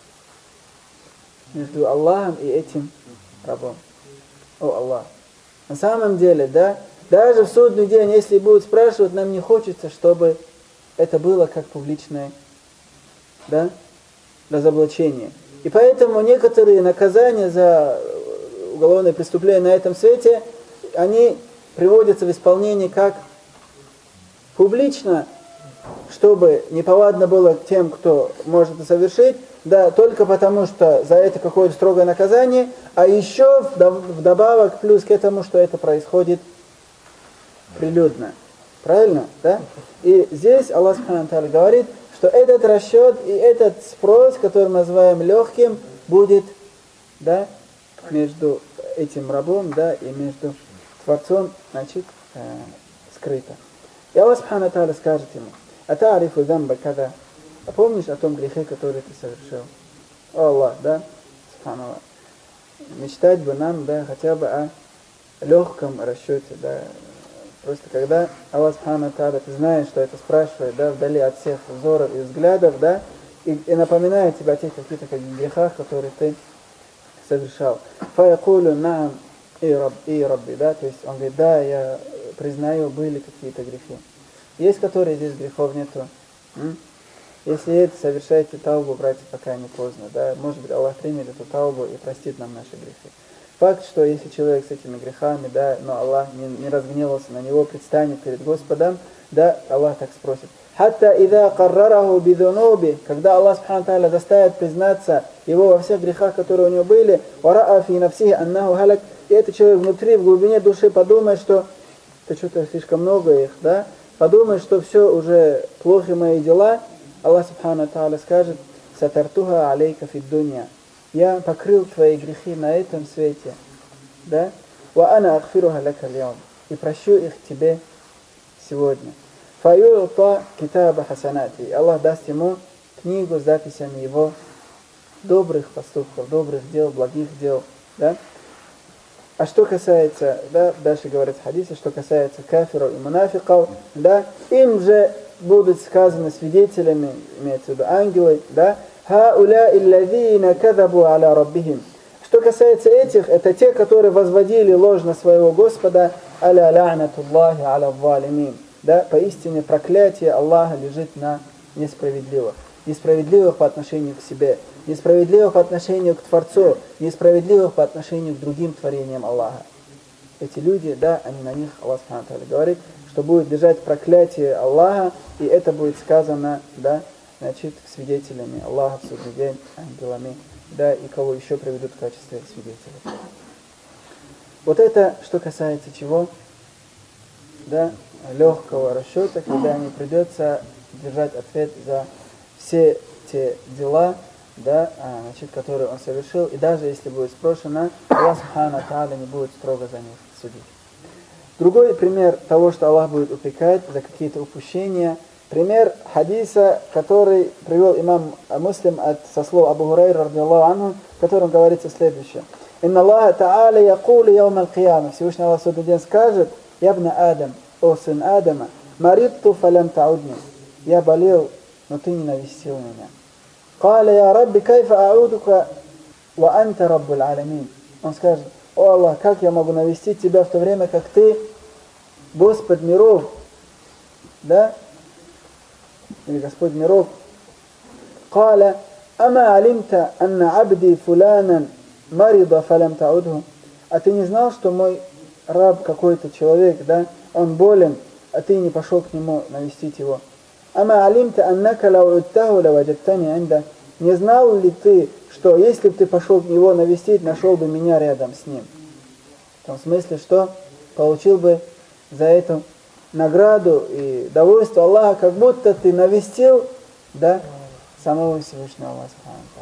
Между Аллахом и этим рабом. О Аллах. На самом деле, да, даже в судный день, если будут спрашивать, нам не хочется, чтобы это было как публичное, да, разоблачение. И поэтому некоторые наказания за уголовные преступления на этом свете, они приводятся в исполнение как публично, чтобы неповадно было тем, кто может это совершить, да, только потому, что за это какое-то строгое наказание, а еще вдобавок плюс к этому, что это происходит прилюдно. Правильно? Да? И здесь Аллах Субхану ва Тааля говорит, что этот расчет и этот спрос, который мы называем легким, будет, да, между этим рабом, да, и между Творцом, значит, э, скрыто. И Аллах Субхану ва Тааля скажет ему: «Атарифу замба када». А помнишь о том грехе, который ты совершил? О Аллах, да? Субхану Аллах. Мечтать бы нам, да, хотя бы о легком расчете, да. Просто когда Аллах Субхану ва Тааля, ты знаешь, что это спрашивает, да, вдали от всех взоров и взглядов, да, и, и напоминает тебе о тех каких-то как грехах, которые ты совершал. Фаякулю наам и раб, и рабби, да, то есть он говорит, да, я признаю, были какие-то грехи. Есть, которые здесь грехов нету. М? Если это, совершайте таубу, братья, пока не поздно, да, может быть, Аллах примет эту таубу и простит нам наши грехи. Факт, что если человек с этими грехами, да, но Аллах не, не разгневался на него, предстанет перед Господом, да, Аллах так спросит. Хатта ида каррараху бидунуби, когда Аллах субхану тааля заставит признаться его во всех грехах, которые у него были, вараа фи нафсихи аннаху халак, и этот человек внутри, в глубине души подумает, что это что-то слишком много их, да, подумает, что все уже плохи мои дела, Аллах субхану тааля скажет, сатартуха алейка фид дунья, я покрыл твои грехи на этом свете, да, ва ана ахфируха лака льяум, и прощу их тебе сегодня. Фаюта китаба хасанати, и Аллах даст ему книгу с записями его добрых поступков, добрых дел, благих дел, да. А что касается, да, дальше говорит в хадисе, что касается кафиров и мунафиков, да, им же будут сказаны свидетелями, имеется в виду ангелы, да, ха-уля илладина кадабу аля раббихим. Что касается этих, это те, которые возводили ложь на своего Господа, аля ла'натуллахи аля валимин. Да, поистине проклятие Аллаха лежит на несправедливых. Несправедливых по отношению к себе, несправедливых по отношению к Творцу, несправедливых по отношению к другим творениям Аллаха. Эти люди, да, они на них, Аллах субхану тааля говорит, что будет лежать проклятие Аллаха, и это будет сказано, да, значит, свидетелями Аллаха в судный день, ангелами, да, и кого еще приведут в качестве свидетелей. Вот это, что касается чего? Да, легкого расчета, когда не придется держать ответ за все те дела, да, значит, которые он совершил, и даже если будет спрошено, Аллах субхану тааля не будет строго за них судить. Другой пример того, что Аллах будет упрекать за какие-то упущения, пример хадиса, который привел имам Муслим от, со слов Абу Хурайра, радиаллаху анху, в котором говорится следующее. «Инна Аллаха тааля якули яум аль-кияма». Всевышний Аллах судный день скажет: «Ябна Адам, о сын Адама, маритту фалям таудни». Я болел, но ты не навестил меня. «Каля я Рабби, кайфа аудука, ва анта Раббуль аламин». Он скажет: «О Аллах, как я могу навестить тебя в то время, как ты Господь миров?» Да? Или Господь миров. «Каля, ама алимта анна абди фуланан марида фалям таудху». А ты не знал, что мой раб какой-то человек, да, он болен, а ты не пошел к нему навестить его. «Ама алимта аннака лау'удтаху лаваджаттани инда». Не знал ли ты, что если бы ты пошел его навестить, нашел бы меня рядом с ним? В том смысле, что получил бы за эту награду и довольство Аллаха, как будто ты навестил, да, самого Всевышнего Аллаха.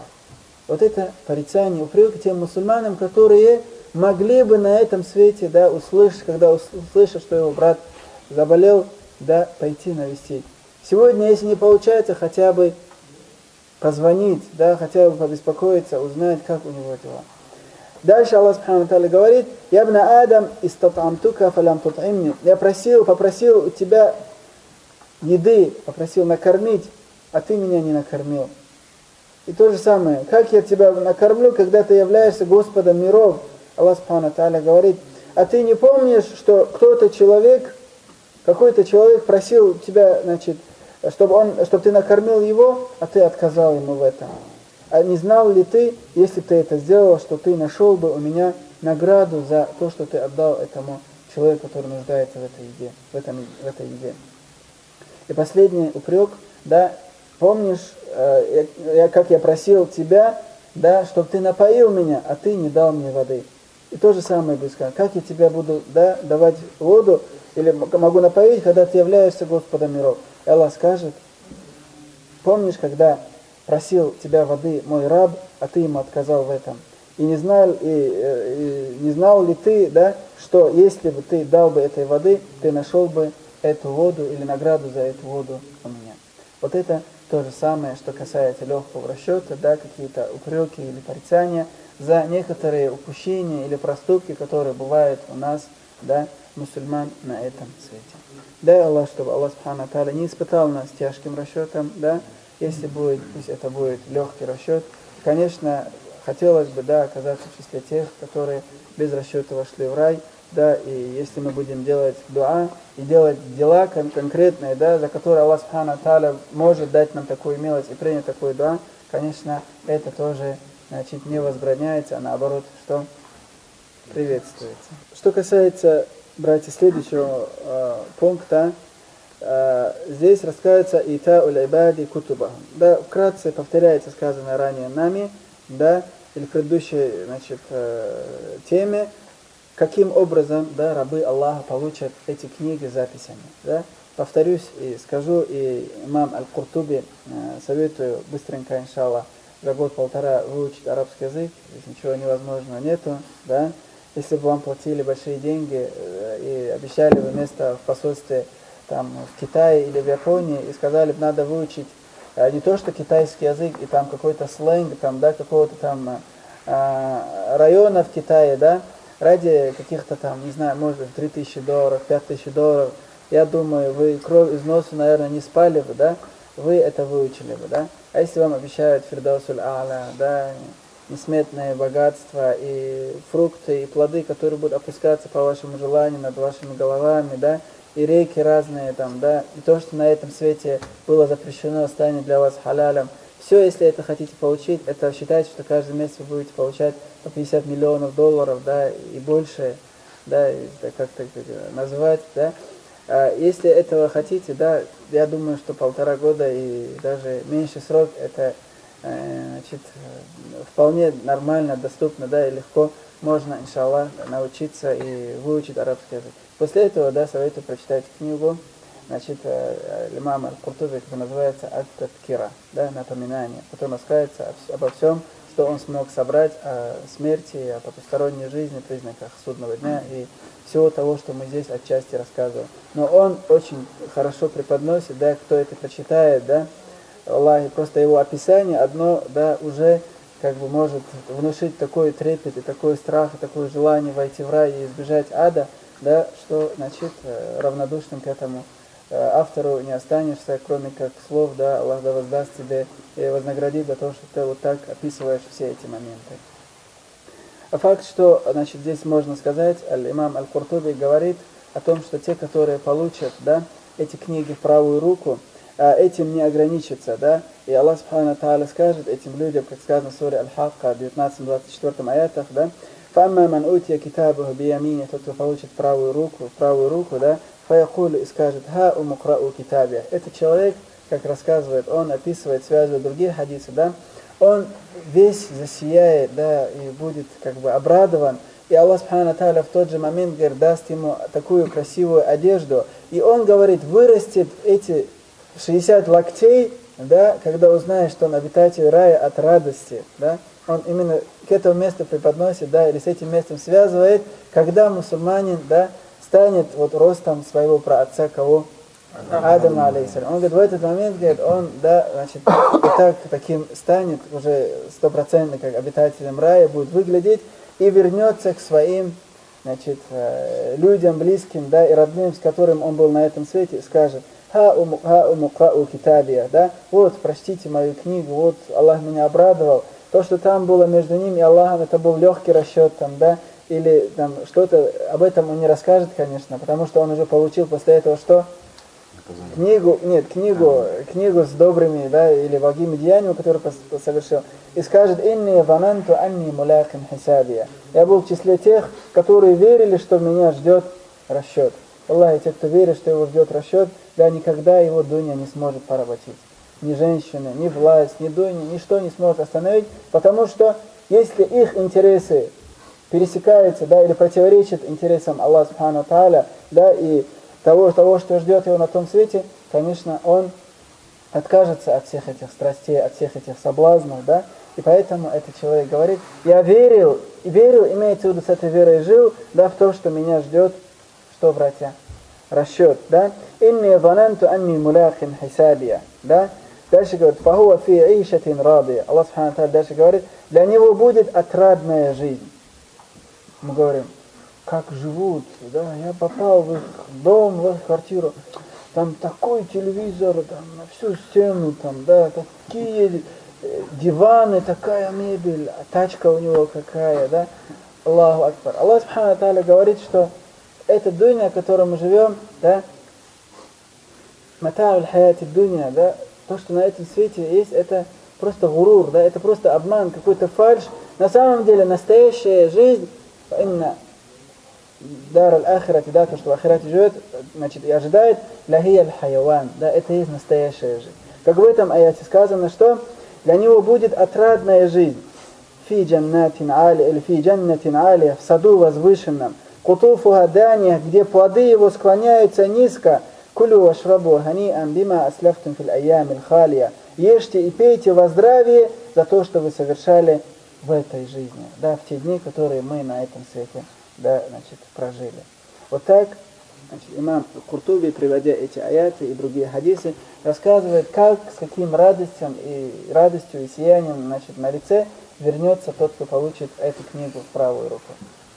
Вот это порицание, упрек тем мусульманам, которые могли бы на этом свете, да, услышать, когда услышат, что его брат заболел, да, пойти навестить. Сегодня, если не получается, хотя бы позвонить, да, хотя бы побеспокоиться, узнать, как у него дела. Дальше Аллах субхану тааля говорит: «Ябна Адам, истат'амтука фалям тут'имни». Я просил, попросил у тебя еды, попросил накормить, а ты меня не накормил. И то же самое, как я тебя накормлю, когда ты являешься Господом миров? Аллах субхану тааля говорит: а ты не помнишь, что кто-то человек, какой-то человек просил тебя, значит, чтобы, он, чтобы ты накормил его, а ты отказал ему в этом. А не знал ли ты, если ты это сделал, что ты нашел бы у меня награду за то, что ты отдал этому человеку, который нуждается в этой еде, в, этом, в этой еде. И последний упрек, да, помнишь, э, я, как я просил тебя, да, чтобы ты напоил меня, а ты не дал мне воды. И то же самое будет сказано: как я тебя буду, да, давать воду, или могу напоить, когда ты являешься Господом миров. И Аллах скажет: помнишь, когда просил тебя воды мой раб, а ты ему отказал в этом. И не знал, и, и, не знал ли ты, да, что если бы ты дал бы этой воды, ты нашел бы эту воду или награду за эту воду у меня. Вот это то же самое, что касается легкого расчета, да, какие-то упреки или порицания за некоторые упущения или проступки, которые бывают у нас, да, мусульман на этом свете. Дай Аллах, чтобы Аллах субхану тааля не испытал нас тяжким расчетом, да, Если будет, пусть это будет легкий расчет. Конечно, хотелось бы, да, оказаться в числе тех, которые без расчета вошли в рай, да, и если мы будем делать дуа и делать дела кон- конкретные, да, за которые Аллах Субхану Тааля может дать нам такую милость и принять такую дуа, конечно, это тоже, значит, не возбраняется, а наоборот, что приветствуется. Что касается, братья, следующего э, пункта, э, здесь рассказывается «Ита уль-ибади кутубахум». Да, вкратце повторяется сказанное ранее нами, да, или в предыдущей, значит, э, теме, каким образом, да, рабы Аллаха получат эти книги с записями. Да. Повторюсь и скажу, и имам Аль-Куртуби э, советую быстренько, иншаллах, за год-полтора выучить арабский язык, здесь ничего невозможного нету, да. Если бы вам платили большие деньги э, и обещали бы место в посольстве там, в Китае или в Японии, и сказали бы, надо выучить э, не то что китайский язык, и там какой-то сленг, там, да, какого-то там э, района в Китае, да, ради каких-то там, не знаю, может быть, три тысячи долларов, пять тысяч долларов, я думаю, вы кровь из носа, наверное, не спали бы, да, вы это выучили бы, да. А если вам обещают фирдаусуль а'ля, да, несметное богатство и фрукты, и плоды, которые будут опускаться по вашему желанию над вашими головами, да, и реки разные там, да, и то, что на этом свете было запрещено, станет для вас халялем. Все, если это хотите получить, это считайте, что каждый месяц вы будете получать по пятьдесят миллионов долларов, да, и больше, да, как-то назвать, да. А если этого хотите, да, я думаю, что полтора года и даже меньший срок, это значит, вполне нормально, доступно, да, и легко можно, иншаллах, научиться и выучить арабский язык. После этого, да, советую прочитать книгу, значит, имам Аль-Куртуби, как называется, Ат-Тадкира, да, напоминание, которое рассказывается обо всем, что он смог собрать о смерти, о потусторонней жизни, признаках судного дня и всего того, что мы здесь отчасти рассказываем. Но он очень хорошо преподносит, да, кто это прочитает, да, Аллах, просто его описание одно, да, уже как бы может внушить такой трепет и такой страх, и такое желание войти в рай и избежать ада, да, что, значит, равнодушным к этому автору не останешься, кроме как слов, да, Аллах да воздаст тебе и вознаградит за то, что ты вот так описываешь все эти моменты. А факт, что, значит, здесь можно сказать, имам Аль-Куртуби говорит о том, что те, которые получат, да, эти книги в правую руку, этим не ограничится, да, и Аллах Субхану Тааля скажет этим людям, как сказано в суре Аль-Хакка, девятнадцатом двадцать четвёртом аятах, да, «Фамма ман утия китабуху биямине», тот, кто получит правую руку, в правую руку, да, «фаякулю» и скажет «ха умукрау китабия». Этот человек, как рассказывает, он описывает, связывает другие хадисы, да, он весь засияет, да, и будет как бы обрадован, и Аллах Субхану Тааля в тот же момент, говорит, даст ему такую красивую одежду, и он, говорит, вырастет эти шестьдесят локтей, да, когда узнаешь, что он обитатель рая от радости, да, он именно к этому месту преподносит, да, или с этим местом связывает, когда мусульманин, да, станет вот ростом своего праотца, кого? Адама, алейхиссалям. Он говорит, в этот момент, говорит, он, да, значит, вот так, таким станет, уже стопроцентно, как обитателем рая, будет выглядеть, и вернется к своим, значит, людям, близким, да, и родным, с которым он был на этом свете, скажет, «Ха умукрау китабия», да, вот, прочтите мою книгу, вот, Аллах меня обрадовал, то, что там было между ним и Аллахом, это был легкий расчет, там, да, или там что-то, об этом он не расскажет, конечно, потому что он уже получил после этого что? Книгу, нет, книгу, книгу с добрыми, да, или благими деяниями, которые совершил, и скажет: «Инни вананту анни мулякин хисабия». Я был в числе тех, которые верили, что меня ждет расчет. Аллах, те, кто верит, что его ждет расчет, да, никогда его дунья не сможет поработить. Ни женщины, ни власть, ни дунья, ничто не сможет остановить, потому что если их интересы пересекаются, да, или противоречат интересам Аллаха Субхану Тааля, да, и того, того, что ждет его на том свете, конечно, он откажется от всех этих страстей, от всех этих соблазнов, да, и поэтому этот человек говорит: я верил, и верил, имеется в виду, с этой верой жил, да, в то, что меня ждет, что, братья, расчет, да, инни вананту анни мулякин хисабия, да, дальше говорит, фахуа фи ишатин радия, Аллах Субхану Тааля дальше говорит, для него будет отрадная жизнь. Мы говорим: как живут, да, я попал в их дом, в их квартиру. там такой телевизор, там, на всю стену, там, да, такие диваны, такая мебель, а тачка у него какая, да, Аллаху Акбар. Аллах Субхану ва Тааля говорит, что эта дунья, в которой мы живем, да, мата'уль хаяти дунья, да, то, что на этом свете есть, это просто гурур, да, это просто обман, какой-то фальшь. На самом деле настоящая жизнь, именно дар аль-ахирати, да, то, что в ахирате живет, значит, и ожидает, лахия аль-хайаван, да, это и есть настоящая жизнь. Как в этом аяте сказано, что для него будет отрадная жизнь. Фи джаннатин али, или фи джаннатин али, в саду возвышенном, кутуфуха дания, где плоды его склоняются низко, кулю вашрабу хани амбима аслафтум фил айямил халия. Ешьте и пейте во здравии за то, что вы совершали в этой жизни, да, в те дни, которые мы на этом свете, да, значит, прожили. Вот так, значит, имам Куртуби, приводя эти аяты и другие хадисы, рассказывает, как, с каким радостью и радостью и сиянием, значит, на лице вернется тот, кто получит эту книгу в правую руку.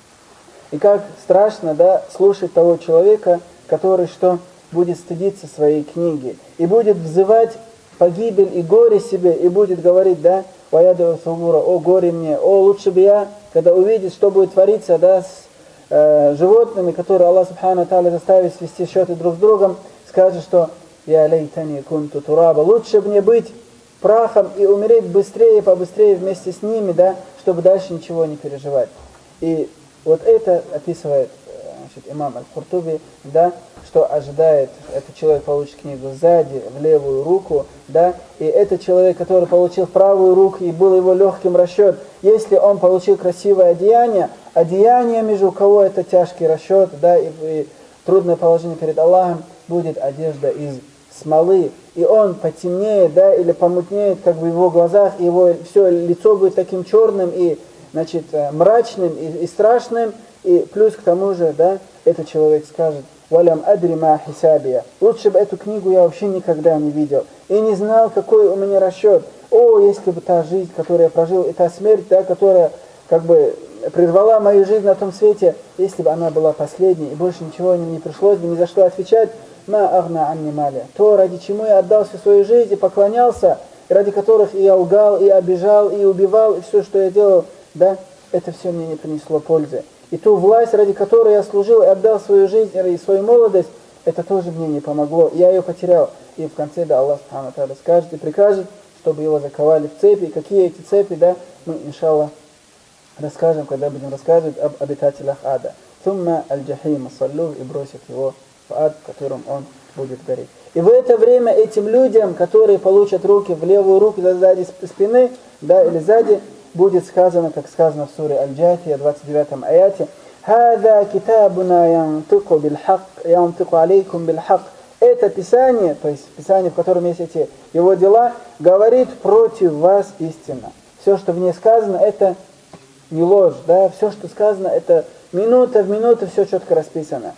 И как страшно, да, слушать того человека, который что будет стыдиться своей книги и будет взывать погибель и горе себе, и будет говорить, да, «Ваяду субура, о горе мне, о лучше бы я, когда увидит, что будет твориться, да, с э, животными, которые Аллах Субхану Тааля заставит свести счеты друг с другом, скажет, что «Я лейтани кунту тураба, лучше бы мне быть прахом и умереть быстрее, побыстрее вместе с ними, да, чтобы дальше ничего не переживать». И вот это описывает, значит, имам Аль-Куртуби, да, что ожидает, этот человек получит книгу сзади, в левую руку, да, и этот человек, который получил в правую руку, и был его легким расчет, если он получил красивое одеяние, одеяниями же, у кого это тяжкий расчет, да, и, и трудное положение перед Аллахом, будет одежда из смолы, и он потемнеет, да, или помутнеет, как бы в его глазах, и его все лицо будет таким черным и, значит, мрачным и, и страшным, и плюс к тому же, да, этот человек скажет: «Валям адри ма хисабия». Лучше бы эту книгу я вообще никогда не видел и не знал, какой у меня расчет. О, если бы та жизнь, которую я прожил, и та смерть, да, которая как бы прервала мою жизнь на том свете, если бы она была последней, и больше ничего не пришлось бы ни за что отвечать, ма агна анни маля. То, ради чему я отдал всю свою жизнь и поклонялся, и ради которых и я лгал, и обижал, и убивал, и все, что я делал, да, это все мне не принесло пользы. И ту власть, ради которой я служил и отдал свою жизнь и свою молодость, это тоже мне не помогло. Я ее потерял. И в конце, да, Аллах Субхану Тааля скажет и прикажет, чтобы его заковали в цепи. И какие эти цепи, да, мы, иншаллах, расскажем, когда будем рассказывать об обитателях ада. Тумма аль-джахима саллу, и бросит его в ад, в котором он будет гореть. И в это время этим людям, которые получат руки в левую руку сзади спины, да, или сзади, будет сказано, как сказано в суре Аль-Джафия, двадцать девятом аяте: «Хаза китабуна янтику бильхак, янтику алейкум бильхак». Это Писание, то есть Писание, в котором есть эти его дела, говорит против вас истинно. Все, что в ней сказано, это не ложь, да, все, что сказано, это минута в минуту, все четко расписано.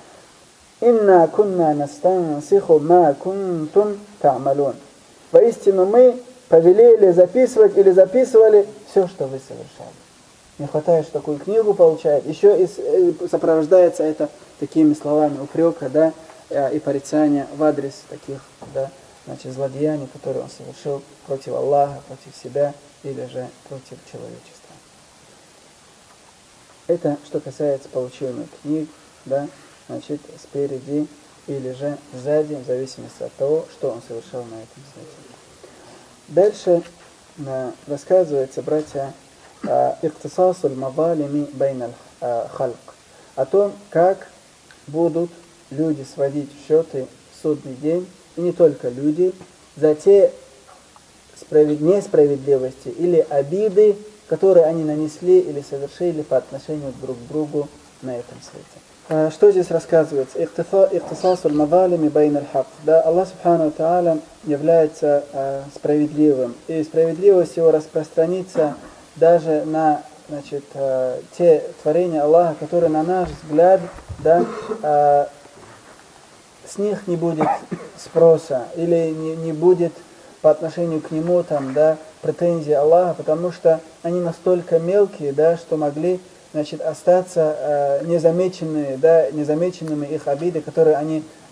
«Инна кунна настансиху ма кунтум та'малун». Воистину мы повелели записывать или записывали все, что вы совершали. Не хватает, что такую книгу получает. Еще и сопровождается это такими словами упрека, да, и порицания в адрес таких, да, значит, злодеяний, которые он совершил против Аллаха, против себя или же против человечества. Это что касается получения книг, да, значит, спереди или же сзади, в зависимости от того, что он совершал на этом свете. Дальше э, рассказывается, братья, иктисасу аль-мазалими байна аль-халк, о том, как будут люди сводить счеты в судный день, и не только люди, за те справед... несправедливости или обиды, которые они нанесли или совершили по отношению друг к другу на этом свете. Что здесь рассказывается? Иктисасу аль-мазалими байна аль-хак. Да, Аллах Субхану Тааля является э, справедливым, и справедливость его распространится даже на, значит, э, те творения Аллаха, которые, на наш взгляд, да, э, с них не будет спроса или не, не будет по отношению к нему там, да, претензий Аллаха, потому что они настолько мелкие, да, что могли, значит, остаться э, незамеченными, да, незамеченными их обиды, которые они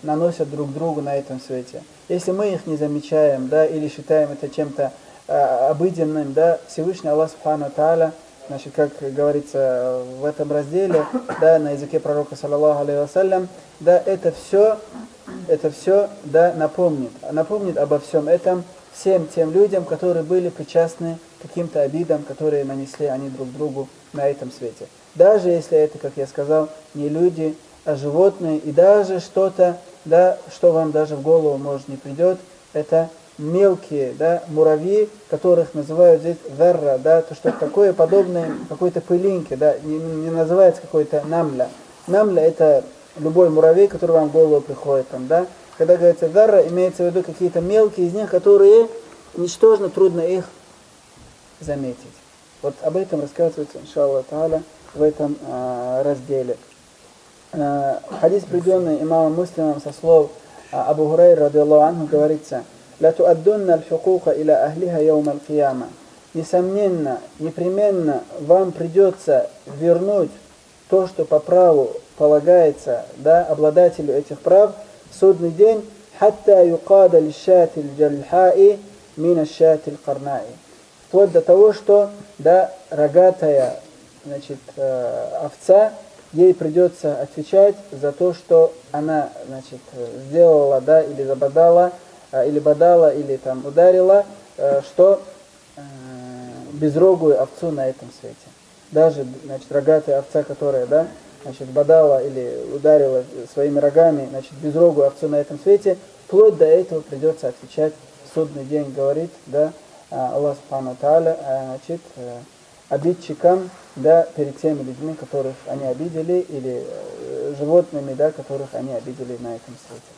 наносят друг другу на этом свете. Если мы их не замечаем, да, или считаем это чем-то э, обыденным, да, Всевышний Аллах Субхану Тааля, значит, как говорится в этом разделе, да, на языке пророка, саллаллаху алейхи вассалям, да, это все, это все, да, напомнит, напомнит обо всем этом всем тем людям, которые были причастны к каким-то обидам, которые нанесли они друг другу на этом свете. Даже если это, как я сказал, не люди, а животные, и даже что-то, да, что вам даже в голову, может, не придет, это мелкие, да, муравьи, которых называют здесь верра, да, то что такое подобное какой-то пылинке, да, не, не называется какой-то намля. Намля это любой муравей, который вам в голову приходит, там, да. Когда говорится верра, имеется в виду какие-то мелкие из них, которые ничтожно трудно их заметить. Вот об этом рассказывается, иншаллах тааля, в этом э, разделе. Э, хадис, приведенный имамом Муслимом со слов э, Абу Хурайра, радиаллаху анху, говорится: «Ла туаддунна аль-хукука иля ахлиха яум аль-кияма». Несомненно, непременно вам придется вернуть то, что по праву полагается, да, обладателю этих прав в судный день, хатта юкада лишати аль-джальхаи мина шати аль-карнаи. Вплоть до того, что, да, рогатая, значит, э, овца, ей придется отвечать за то, что она, значит, сделала, да, или забодала, э, или бодала, или там ударила, э, что э, безрогую овцу на этом свете. Даже, значит, рогатая овца, которая, да, значит, бодала или ударила своими рогами, значит, безрогую овцу на этом свете, вплоть до этого придется отвечать в судный день, говорит, да, Аллах Субхану Тааля, значит, обидчикам, да, перед теми людьми, которых они обидели, или э, животными, да, которых они обидели на этом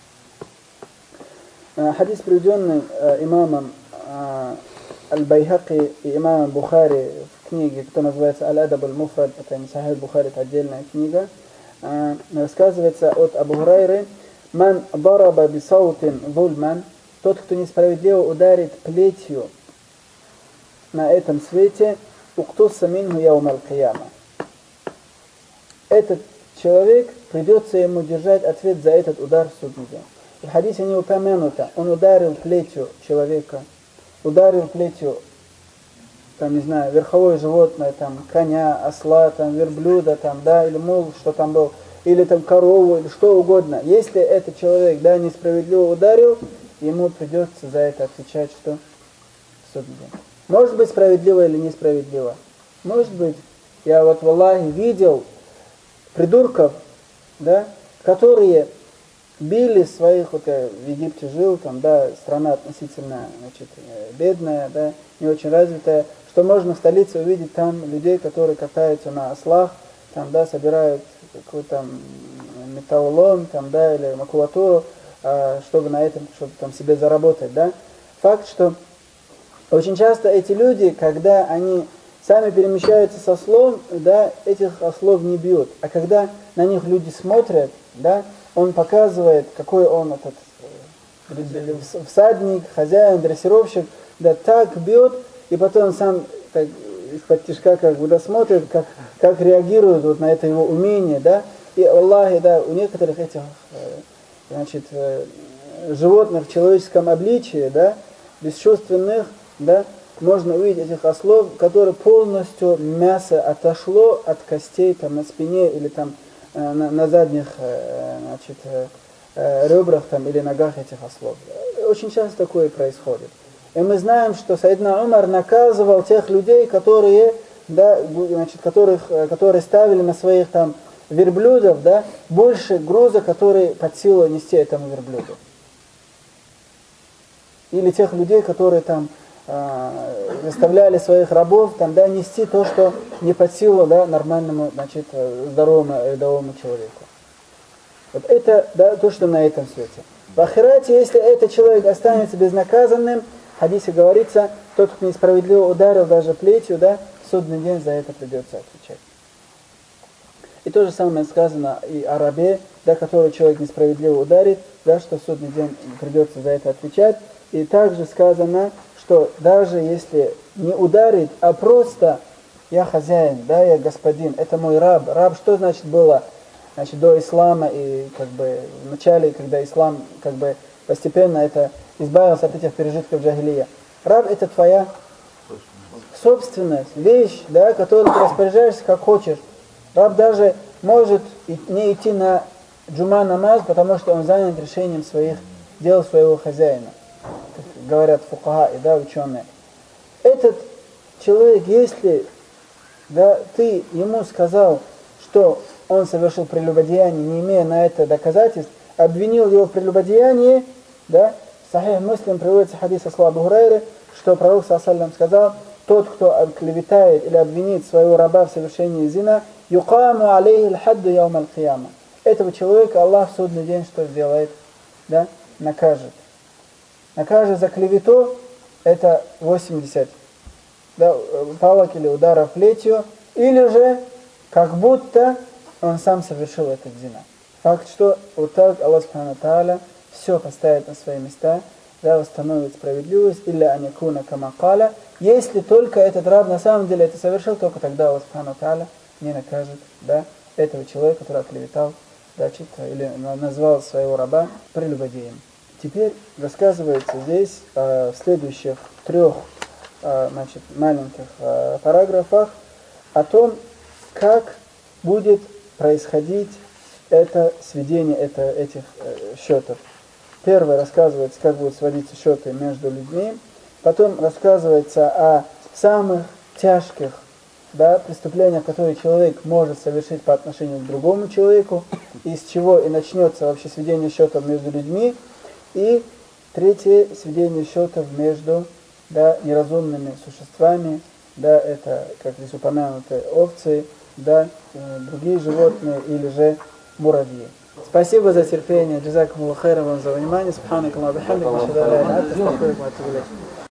свете. Хадис, приведенный э, имамом э, Аль-Байхаки и имамом Бухари в книге, которая называется Аль-Адаб Аль-Муфрад, это не Сахих Бухари, это отдельная книга, э, рассказывается от Абу Хурайры: «Ман дараба бисаутин зульман», тот, кто несправедливо ударит плетью на этом свете, уктусса минху яум аль-кияма. Этот человек, придется ему держать ответ за этот удар в судный день. В хадисе не упомянуто, он ударил плетью человека, ударил плетью, там, не знаю, верховое животное, там, коня, осла, там, верблюда, там, да, или мул, что там был, или там корову, или что угодно. Если этот человек, да, несправедливо ударил, ему придется за это отвечать, что в судный день. Может быть справедливо или несправедливо. Может быть, я вот в Аллахе видел придурков, да, которые били своих, вот я в Египте жил, там, да, страна относительно, значит, бедная, да, не очень развитая, что можно в столице увидеть там людей, которые катаются на ослах, там, да, собирают какой-то там металлолом, там, да, или макулатуру, чтобы на этом что-то там себе заработать, да. Факт, что очень часто эти люди, когда они сами перемещаются с ослом, да, этих ослов не бьют. А когда на них люди смотрят, да, он показывает, какой он этот всадник, хозяин, дрессировщик, да, так бьет, и потом он сам так, из-под тишка как бы досмотрит, как, как реагирует вот на это его умение, да. И Аллахи, да, у некоторых этих, значит, животных в человеческом обличии, да, бесчувственных, да, можно увидеть этих ослов, которые полностью мясо отошло от костей там на спине или там э, на, на задних э, значит, э, ребрах там, или ногах этих ослов. Очень часто такое происходит. И мы знаем, что Сайдна Умар наказывал тех людей, которые, да, значит, которых, которые ставили на своих там верблюдов, да, больше груза, который под силу нести этому верблюду. Или тех людей, которые там заставляли своих рабов там, да, нести то, что не под силу, да, нормальному, значит, здоровому рядовому человеку. Вот это, да, то, что на этом свете. В ахирате, если этот человек останется безнаказанным, в хадисе говорится, тот, кто несправедливо ударил даже плетью, да, в судный день за это придется отвечать. И то же самое сказано и о рабе, да, который человек несправедливо ударит, да, что в судный день придется за это отвечать. И также сказано, что даже если не ударить, а просто я хозяин, да, я господин, это мой раб. Раб, что значит было? значит, до ислама и как бы в начале, когда ислам как бы постепенно это избавился от этих пережитков джахилия. Раб это твоя собственность, вещь, да, которой ты распоряжаешься как хочешь. Раб даже может не идти на джума намаз, потому что он занят решением своих дел своего хозяина. Как говорят фукаха и да, ученые. Этот человек, если да, ты ему сказал, что он совершил прелюбодеяние, не имея на это доказательств, обвинил его в прелюбодеянии, да, в Сахих Муслим приводится хадис от Абу Хурайры, что пророк саллаллаху алейхи ва саллям сказал: тот, кто оклеветает или обвинит своего раба в совершении зина, юкаму алейхи аль-хадду яум аль-кияма. Этого человека Аллах в судный день что сделает? Да? Накажет. Накажет за клевету, это восемьдесят да, палок или ударов плетью, или же как будто он сам совершил этот зина. Факт, что вот так Аллах Субхану Тааля все поставит на свои места, да, восстановит справедливость, или аникуна камакаля. Если только этот раб на самом деле это совершил, только тогда Аллах Субхану Тааля не накажет, да, этого человека, который оклеветал, да, или назвал своего раба прелюбодеем. Теперь рассказывается здесь э, в следующих трех э, значит, маленьких э, параграфах о том, как будет происходить это сведение это, этих э, счетов. Первое рассказывается, как будут сводиться счеты между людьми. Потом рассказывается о самых тяжких да, преступлениях, которые человек может совершить по отношению к другому человеку, из чего и начнется вообще сведение счетов между людьми. И третье, сведение счетов между да, неразумными существами, да, это, как здесь упомянуты, овцы, да, другие животные или же муравьи. Спасибо за терпение. Джазакумуллаху хайран вам за внимание. Субханакаллаху ва бихамдик.